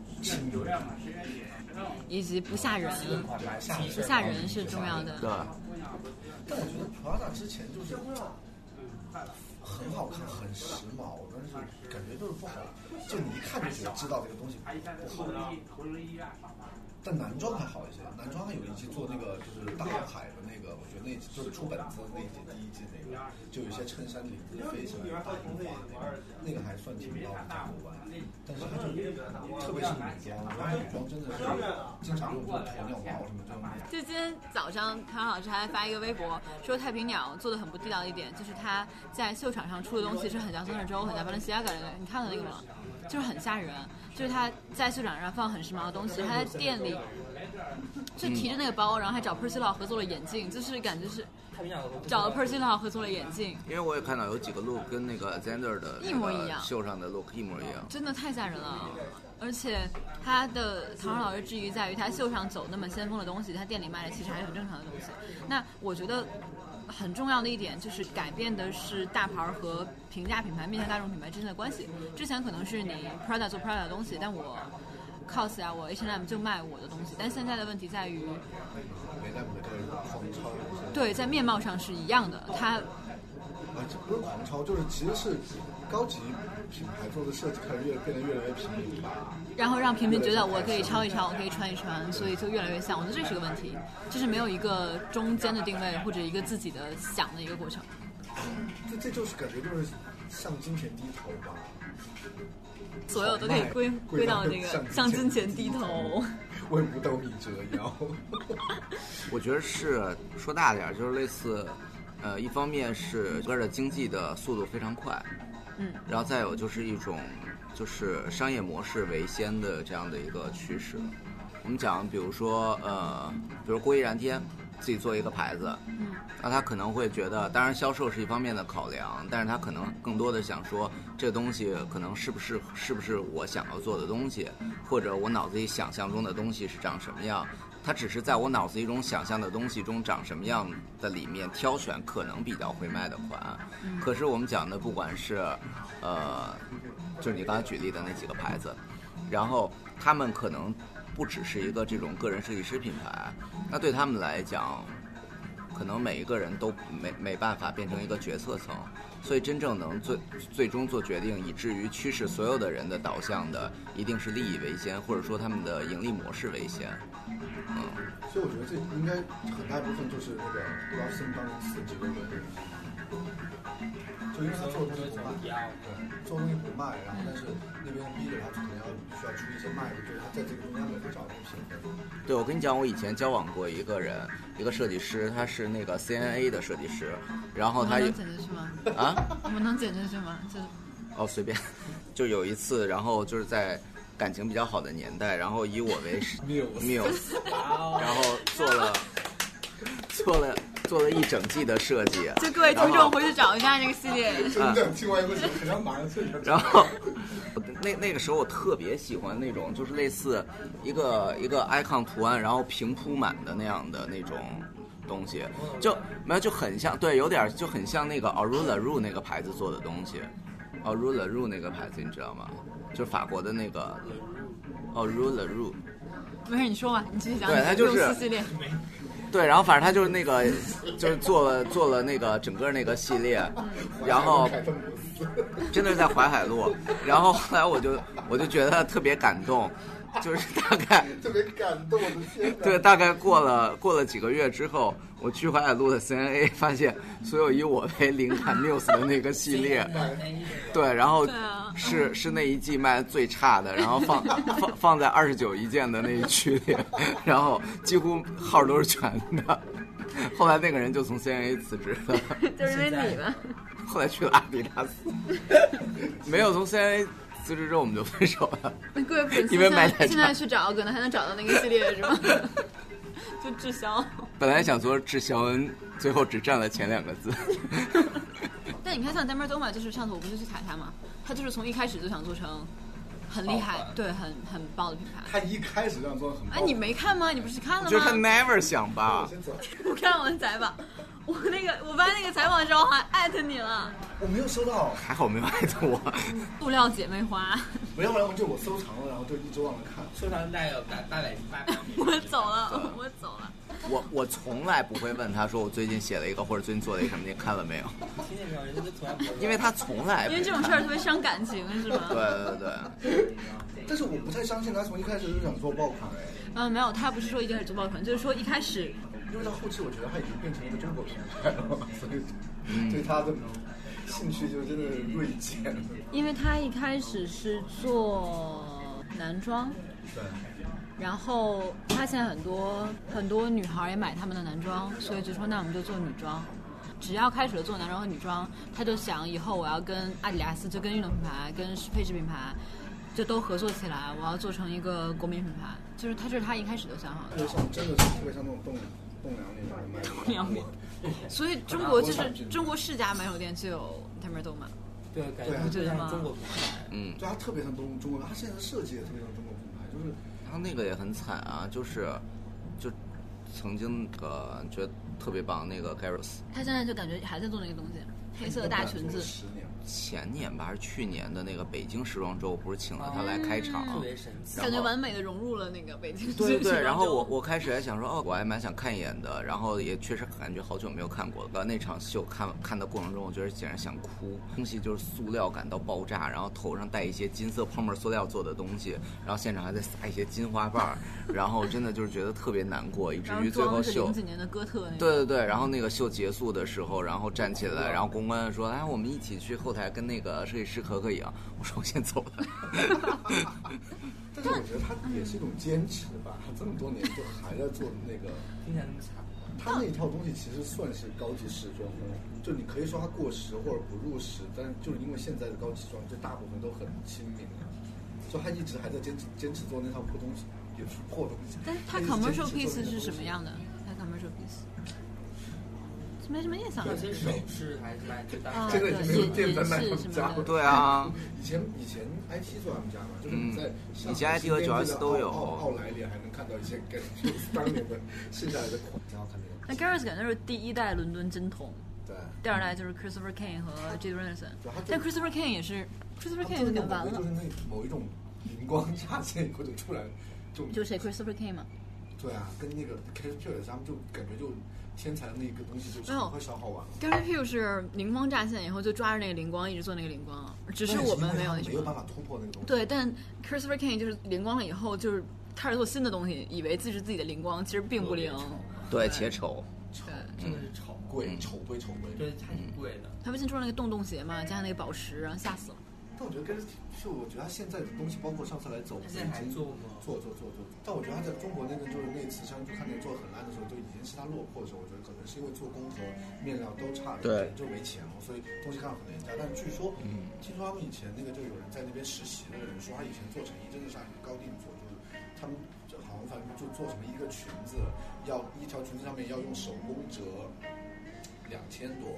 以及不吓人，不吓人是重要的。 对。 但我觉得 Prada 之前就是很好看，很时髦，但是感觉就是不好，就你一看就觉得知道这个东西不好。但男装还好一些，男装还有一季做那个就是大海的那个，我觉得那一季就是出本子那一季第一季那个，就有一些衬衫领子飞起来大红花那个，那个还算挺高的价格吧。但是它就特别是女装，然后女装真的是经常用这种鸵鸟毛什么这种。 就今天早上，唐老师还发一个微博说，太平鸟做的很不地道的一点，就是他在秀场上出的东西是很像松尔周、很像巴伦西亚嘎的，你看到那个吗？就是很吓人，就是他在秀场上放很时髦的东西，他在店里就提着那个包，然后还找 Persila 合作了眼镜，就是感觉是找了 Persila 合作了眼镜。 因为我也看到有几个 look 跟那个 Zander 的一模一样， 秀上的 look 一模一样， 真的太吓人了。而且他的唐老师之于在于他秀上走那么先锋的东西，他店里卖的其实还是很正常的东西。那我觉得很重要的一点就是改变的是大牌和平价品牌面向大众品牌之间的关系。之前可能是你 Prada 做 Prada 的东西，但我 C O S 啊，我 H and M 就卖我的东西。但现在的问题在于，对，在面貌上是一样的，它啊，这不是狂抄，就是其实是高级品牌做的设计开始越变得越来越平民化， 然后让平民觉得我可以抄一抄，我可以穿一穿，所以就越来越像。我觉得这是个问题，就是没有一个中间的定位或者一个自己的想的一个过程。 这这就是感觉就是向金钱低头吧。 所有都可以归归到这个向金钱低头， 为五斗米折腰。 我觉得是说大点，就是类似，呃，一方面是整个的经济的速度非常快， 嗯， 然后再有就是一种就是商业模式为先的这样的一个趋势。我们讲，比如说呃，比如郭一燃天自己做一个牌子， 嗯， 那他可能会觉得，当然销售是一方面的考量，但是他可能更多的想说，这个东西可能是不是是不是我想要做的东西，或者我脑子里想象中的东西是长什么样。它只是在我脑子一种想象的东西中长什么样的里面挑选可能比较会卖的款。可是我们讲的不管是，呃，就是你刚才举例的那几个牌子，然后他们可能不只是一个这种个人设计师品牌，那对他们来讲，可能每一个人都没没办法变成一个决策层，所以真正能最最终做决定，以至于驱使所有的人的导向的，一定是利益为先，或者说他们的盈利模式为先。嗯， 所以我觉得这应该很大一部分就是那个布劳森当年刺激的一个原因，就因为他做的东西不卖，对，做东西不卖，然后但是那边逼着他可能要需要出一些卖的，就是他在这个中间得找一个平衡。 对，我跟你讲，我以前交往过一个人，一个设计师，他是那个 C N A 的设计师，然后他我们能剪进去吗？ 啊， 我们能剪进去吗？就哦随便，就有一次，然后就是在感情比较好的年代，然后以我为 muse， 然后做了做了做了一整季的设计。 就各位听众回去找一下这个系列。 真的，听完以后很想马上去。 然后那那个时候我特别喜欢那种，就是类似一个一个 icon 图案，然后平铺满的那样的那种东西，就没有就很像，对，有点就很像那个 Aru LaRue 那个牌子做的东西。Aru LaRue 那个牌子你知道吗？就是法国的那个 Aru LaRue。 没事，你说吧，你继续讲。 对，它就是系列。 对，然后反正他就是那个，就是做了做了那个整个那个系列，然后真的是在淮海路，然后后来我就我就觉得特别感动，就是大概特别感动，我的天哪！ 对，大概过了过了几个月之后，我去淮海路的 C N A 发现所有以我为灵感 Muse 的那个系列，对，然后是是那一季卖的最差的，然后放放放在二十九一件的那一区里，然后几乎号都是全的。后来那个人就从 C N A 辞职了， 就是因为你们。 后来去了阿迪达斯，没有从 C N A 辞职之后我们就分手了。 那各位粉丝因为买现在现在去找，可能还能找到那个系列是吗？就滞销。本来想说滞销恩，最后只占了前两个字。 但你看像 Demerdoma， 就是上次我不是去踩它嘛，他就是从一开始就想做成很厉害，对，很很棒的品牌。 他一开始这样做很棒。 哎，你没看吗？你不是看了吗？ 就是他 never 想吧。 我看我的采访，我那个我发现那个采访的时候还艾特你了。 我没有收到， 还好没有艾特我。 塑料姐妹花。 没有，要不然就我收藏了，然后就一直忘了看。 收藏大概有大大概八百米。 我走了，我走了。 我我从来不会问他说我最近写了一个或者最近做了一个什么，你看了没有？因为他从来因为这种事儿特别伤感情，是吗？ 对对对。 但是我不太相信他从一开始就想做爆款哎。 嗯，没有，他不是说一开始做爆款，就是说一开始， 因为到后期我觉得他已经变成一个中国品牌了，所以对他的兴趣就真的锐减了。 因为他一开始是做男装， 对。 然后他现在很多很多女孩也买他们的男装，所以就说那我们就做女装。只要开始了做男装和女装，他就想以后我要跟阿迪达斯，就跟运动品牌、跟配饰品牌，就都合作起来，我要做成一个国民品牌。就是他这是他一开始就想好的。 就像真的是特别像那种栋栋梁那种卖栋梁店。所以中国就是中国世家买手店就有 Demerdoma。 对，感觉就像中国品牌。 嗯， 对，他特别像中中国，他现在的设计也特别像中国品牌，就是。 他那个也很惨啊，就是就曾经呃觉得特别棒那个 Garros， 他现在就感觉还在做那个东西，黑色的大裙子。 十年， 前年吧还是去年的那个北京时装周，不是请了他来开场， 特别神奇， 感觉完美的融入了那个北京。 对对，然后我我开始还想说，哦，我还蛮想看一眼的，然后也确实感觉好久没有看过了。那场秀看看的过程中，我觉得简直想哭。东西就是塑料感到爆炸，然后头上戴一些金色泡沫塑料做的东西，然后现场还在撒一些金花瓣，然后真的就是觉得特别难过，以至于最后秀。 零几年的哥特那个。 对对对，然后那个秀结束的时候，然后站起来，然后公关说：“哎，我们一起去后台跟那个设计师合个影。”我说：“我先走了。” 但是我觉得他也是一种坚持吧，他这么多年就还在做那个， 听起来那么强。 他那一套东西其实算是高级时装，就你可以说它过时或者不入时，但是就是因为现在的高级装，就大部分都很亲民了，所以他一直还在坚持坚持做那套破东西，也是破东西。 但是他 commercial piece 是什么样的？他 commercial piece 没什么印象。 有些首饰还是卖最大的， 现在已经没有店在卖他们家了。 对啊， 以前以前 I T 做他们家嘛，就是你在以前 I T 和九 S 都有。 奥莱里还能看到一些跟当年的剩下来的款，挺好看的。 那 Garris 感觉是第一代伦敦金童， 对， 第二代就是 Christopher Kane 和 Jade Ransom，但 Christopher Kane 也是 Christopher Kane 就完了， 就是那某一种灵光乍现以后就突然就就谁 Christopher Kane 嘛？ 对啊，跟那个 Gary Pugh 他们就感觉就天才的那个东西就很快消耗完了。 Gary Pugh 是灵光乍现以后就抓着那个灵光一直做那个灵光，只是我们没有没有办法突破那个东西。 对，但 Christopher Kane 就是灵光了以后就是开始做新的东西，以为自己是自己的灵光，其实并不灵。 对，且丑， 丑真的是丑， 贵，丑归丑贵， 对，还挺贵的。 他不新出了那个洞洞鞋嘛，加上那个宝石，然后吓死了。 但我觉得 Gary Pugh，我觉得他现在的东西，包括上次来走， 现在还做吗？ 做做做做。但我觉得他在中国那个就是那次上去看见做的很烂的时候，就已经是他落魄的时候。我觉得可能是因为做工和面料都差了一点，就没钱了，所以东西看到很廉价。但据说，嗯，听说他们以前那个就有人在那边实习的人说，他以前做成衣真的是按高定做，就是他们就好像反正就做什么一个裙子，要一条裙子上面要用手工折两千多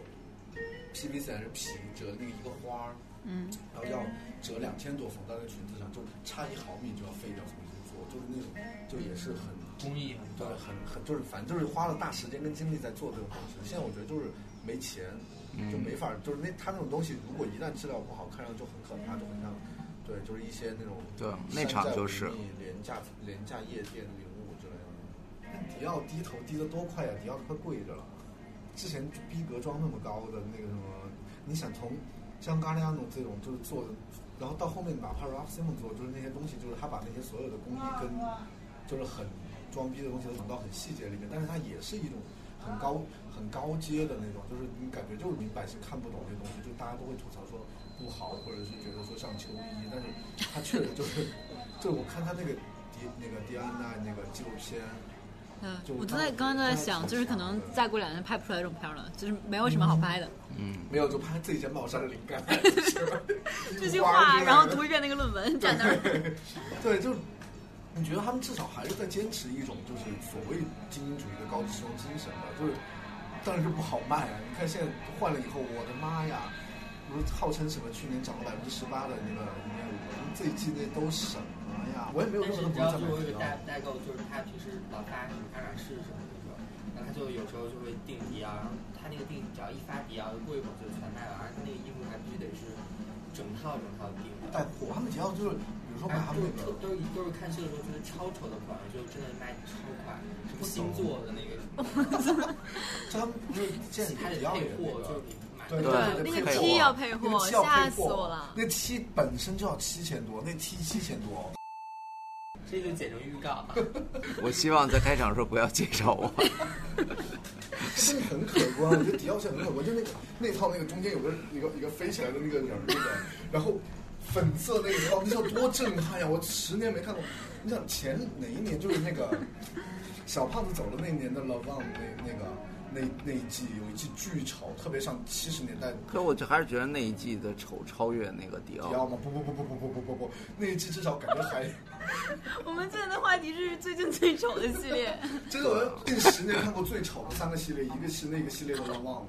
，P V C 还是皮折那个一个花儿。嗯，然后要折两千多缝到那裙子上，就差一毫米就要废掉重新做，就是那种，就也是很工艺很对，很很就是反正就是花了大时间跟精力在做这种东西。现在我觉得就是没钱，就没法，就是那他那种东西，如果一旦质量不好，看上去就很可怕，就很像，对，就是一些那种对那场就是廉价廉价夜店礼物之类的。迪奥低头低得多快呀、啊！迪奥快跪着了。之前逼格装那么高的那个什么，你想从像嘎利亚诺这种就是做的，然后到后面哪怕 Ralph Simons 做，就是那些东西，就是他把那些所有的工艺跟就是很装逼的东西都藏到很细节里面，但是它也是一种很高很高阶的那种，就是你感觉就是明摆是看不懂那东西，就大家都会吐槽说不好，或者是觉得说像球衣，但是他确实就是，就我看他那个迪那个迪安娜那个纪录片。 嗯，我就在刚刚在想，就是可能再过两年拍不出来这种片了，就是没有什么好拍的。 嗯，没有就拍自己先冒山的灵感， 这句话，然后读一遍那个论文，站那儿。 对，就你觉得他们至少还是在坚持一种就是所谓精英主义的高级时装精神吧？就是，但是不好卖啊！你看现在换了以后，我的妈呀！不是号称什么去年涨了百分之十八的那个营业额，这一季那都什么呀？我也没有任何的不在买票。代代购就是他平时老发什么爱马仕什么的时候，然后他就有时候就会订迪奥，然后他那个订只要一发迪奥，过一会儿就全卖了，而且那个衣服还必须得是整套整套订的。 带货，他们迪奥就是比如说买他们那个都是都是看秀的时候就是超丑的款，就真的卖超快，什么星座的那个。 这他们不是现在还得配货，就是你。 对对，那个 T 要配货，吓死我了。 那 T 本身就要七千多，那 T 七千多。 这就剪成预告。 我希望在开场的时候不要介绍我。 真的很可观，我觉得迪奥是很可观，就那个那套那个中间有个一个一个飞起来的那个人那个，然后粉色那个套，那套多震撼呀！我十年没看过。你想前哪一年就是那个小胖子走了那年的 Lavon 那那个。那那一季有一季巨丑，特别像七十年代。 可我就还是觉得那一季的丑超越那个迪奥。 迪奥吗？不不不不不不不不不，那一季至少感觉还。 我们现在的话题是最近最丑的系列。 这个我近十年看过最丑的三个系列，一个是那个系列的《Lavon》，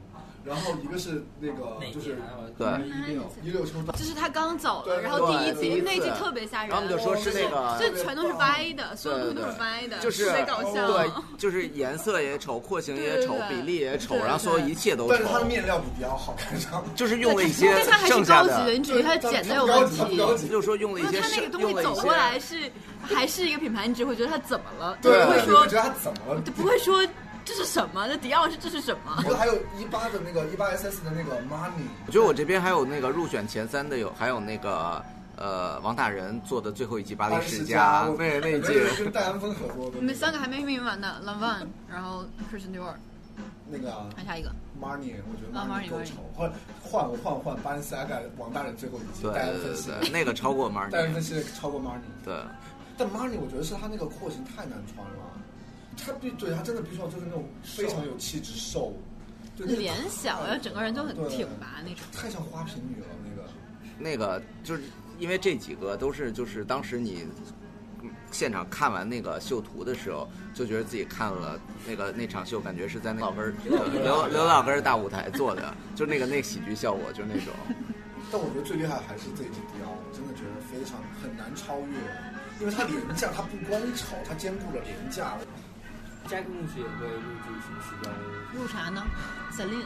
然后一个是那个就是对一六一六秋就是他刚走了， 对然后第一集对那一集特别吓人， 然后我们就说是那个这全都是歪的，所有东西都是歪的， 就是特别搞笑。 对，就是颜色也丑，廓形也丑， 对对对比例也丑， 对对然后所有一切都丑。 但是它的面料比迪奥好看上， 就是用了一些但他还是剩下高级的， 的， 你只是他剪的有问题。 就是说用了一些他那个东用了一西走过来些。 是还是一个品牌，你只会觉得它怎么了， 对， 不会说觉得它怎么了， 不会说这是什么？那迪奥是这是什么？ 我觉得还有一八的那个一八 S S 的那个 Money， 我觉得我这边还有那个入选前三的有，还有那个呃王大仁做的最后一季巴黎世家，对那一季跟戴安芬合作的。 你们三个还没命名完呢 ，Lanvin， 然后 Christian Dior， 那个还差一个 Money， 我觉得 Money 够丑。换换我换换巴黎世家改王大仁最后一季， 对戴安芬系对对，那个超过 Money， 戴安芬系列超过 Money， 对。 但 Marni 我觉得是他那个廓形太难穿了，他必对他真的必须要就是那种非常有气质瘦，对脸小，要整个人就很挺拔那种， 太像花瓶女了那个。 那个就是因为这几个都是就是当时你现场看完那个秀图的时候，就觉得自己看了那个那场秀，感觉是在那老根刘刘老根大舞台做的，就那个那喜剧效果，就那种。 但我觉得最厉害还是这一季迪奥，我真的觉得非常很难超越。因为它廉价，它不光丑，它兼顾了廉价。 扎克穆斯也会入驻什么时装？ 入啥呢 ？Celine。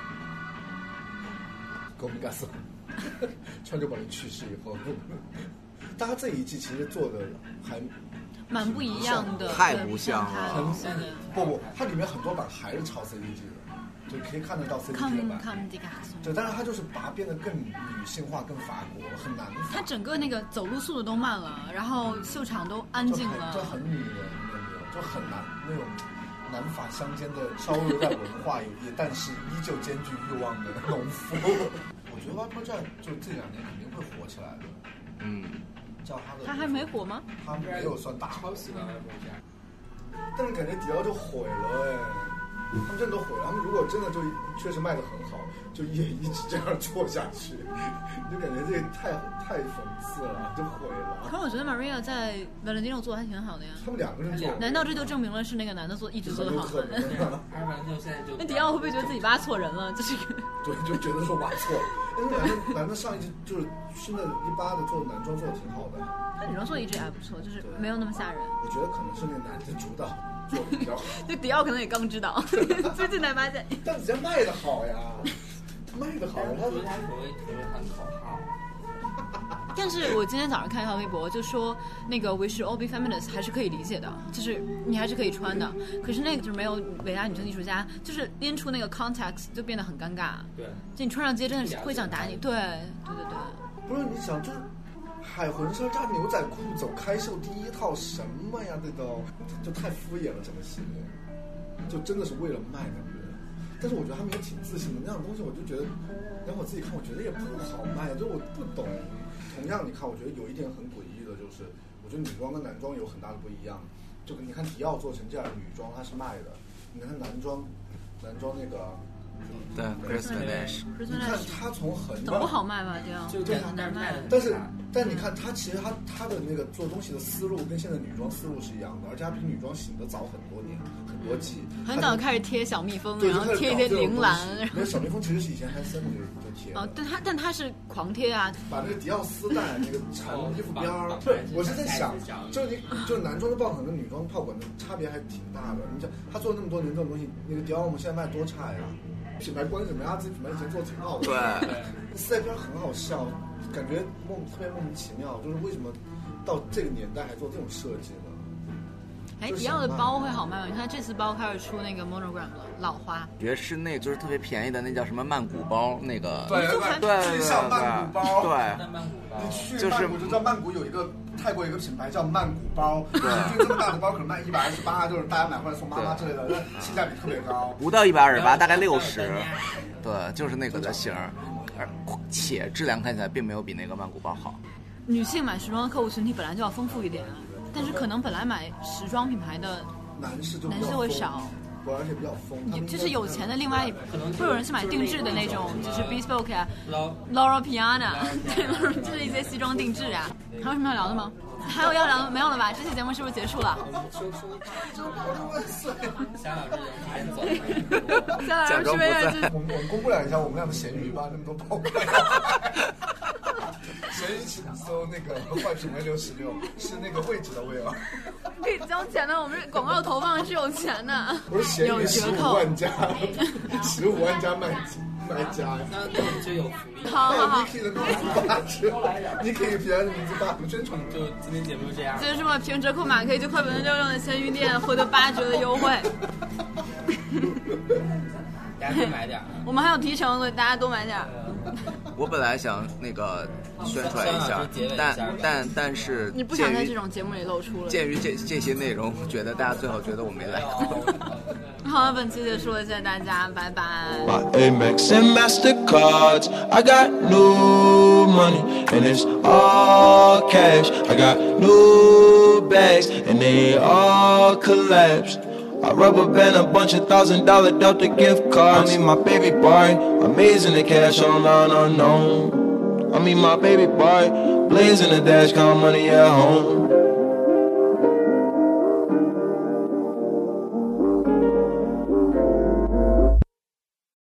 高米加斯，川久保玲去世以后，但他这一季其实做的还蛮不一样的， 太不像了。 很不不，它里面很多版还是抄 C D G 的。就可以看得到 C D G 的版，对，但是它就是把它变得更女性化、更法国，很难。 它整个那个走路速度都慢了，然后秀场都安静了， 就很女人那种，就很难那种南法乡间的稍微有点文化，也但是依旧兼具欲望的农夫。我觉得 Viper Jack 就这两年肯定会火起来的。 嗯， 叫他的， 他还没火吗？ 他没有算大， 超喜欢 Viper Jack， 但是感觉迪奥就毁了哎。他们真的都毁了。他们如果真的就确实卖得很好，就也一直这样做下去，就感觉这个太太讽刺了，就毁了。 可是我觉得 Maria 在 Valentino 做的还挺好的呀。 他们两个人做， 难道这就证明了是那个男的做一直做的好吗？ 现在就那迪奥会不会觉得自己挖错人了？这是个对，就觉得说挖错了。因为男的男的上一季就是新的一八的做男装做的挺好的， 他女装做的一直还不错，就是没有那么吓人。 我觉得可能是那个男的主导。比较好就迪奥可能也刚知道，最近才发现。 但人家卖的好呀，卖的好， 他说他口味特别很口号。 但是我今天早上看一条微博，就说那个 We should all be feminists 还是可以理解的，就是你还是可以穿的。可是那个就是没有伟大女性艺术家，就是拎出那个 context 就变得很尴尬。 对， 就你穿上街真的是会想打你。对，对对对。 不是你想就是。海魂衫加牛仔裤走开秀第一套什么呀？这都就太敷衍了，整个系列就真的是为了卖感觉。但是我觉得他们也挺自信的，那样东西我就觉得，然后我自己看，我觉得也不好卖，就我不懂。同样，你看，我觉得有一点很诡异的，就是我觉得女装跟男装有很大的不一样。就你看迪奥做成这样，女装它是卖的，你看男装，男装那个。 对 ，Christmas Dash， 你看他从很都不好卖吧，这样就很难卖。 但是，但你看他其实他他的那个做东西的思路跟现在女装思路是一样的，而且他比女装醒得早很多年，很多季。 很早开始贴小蜜蜂，然后贴一些铃兰。 那小蜜蜂其实是以前汉森就就贴。 哦，但他但他是狂贴啊， 把那个迪奥丝带那个缠衣服边儿。对，我是在想，就你就男装的爆款跟女装炮管的差别还挺大的。你想他做了那么多年这种东西，那个迪奥我们现在卖多差呀？品牌关什么呀？自己品牌以前做的挺好的。 对， 四 A 片很好笑，感觉莫特别莫名其妙，就是为什么到这个年代还做这种设计呢？ 哎，迪奥的包会好卖吗？你看这次包开始出那个 monogram 了，老花。 觉得是那就是特别便宜的，那叫什么曼谷包，那个对对对对对， 像曼谷包， 对， 你去曼谷就知道曼谷有一个泰国有一个品牌叫曼谷包，平均这么大的包可能卖一百二十八，就是大家买回来送妈妈之类的，性价比特别高。 不到一百二十八，大概六十，对，就是那个的型儿，且质量看起来并没有比那个曼谷包好。 女性买时装的客户群体本来就要丰富一点。但是可能本来买时装品牌的男士就男士会少， 而且比较疯， 就是有钱的。另外会有人是买定制的那种，就是 bespoke 啊 ，Laura Piana， 对，就是一些西装定制啊。还有什么要聊的吗？ 还有要聊没有了吧？这期节目是不是结束了？ 香老师人走了， 香老师是不是？ 我们我们公布两下我们俩的闲鱼吧，那么多爆款。谁一起搜那个坏品位六十六，是那个位置的位啊。 可以交钱的，我们广告投放是有钱的。 我是闲鱼十五万加，十五万加卖卖家， 那那我们就有福利。 好好好 ，Niki 的名字八折 ，Niki 平安的名字八折宣传。 就今天节目就这样。 就是什么凭折扣码可以去快本六六的闲鱼店获得八折的优惠。 大家多买点。 我们还有提成，所以大家多买点。 我本来想那个宣传一下，但但但是你不想在这种节目里露出了。 鉴于这这些内容，我觉得大家最好觉得我没来。 好了，本期结束了，谢谢大家，拜拜。 My Amex and Mastercards, I got new money and it's all cash. I got new bags and they all collapse.I rubber band a bunch of thousand dollar Delta gift cards. I mean my baby boy, amazing the cash online unknown. I mean my baby boy, blazing the dash, count money at home.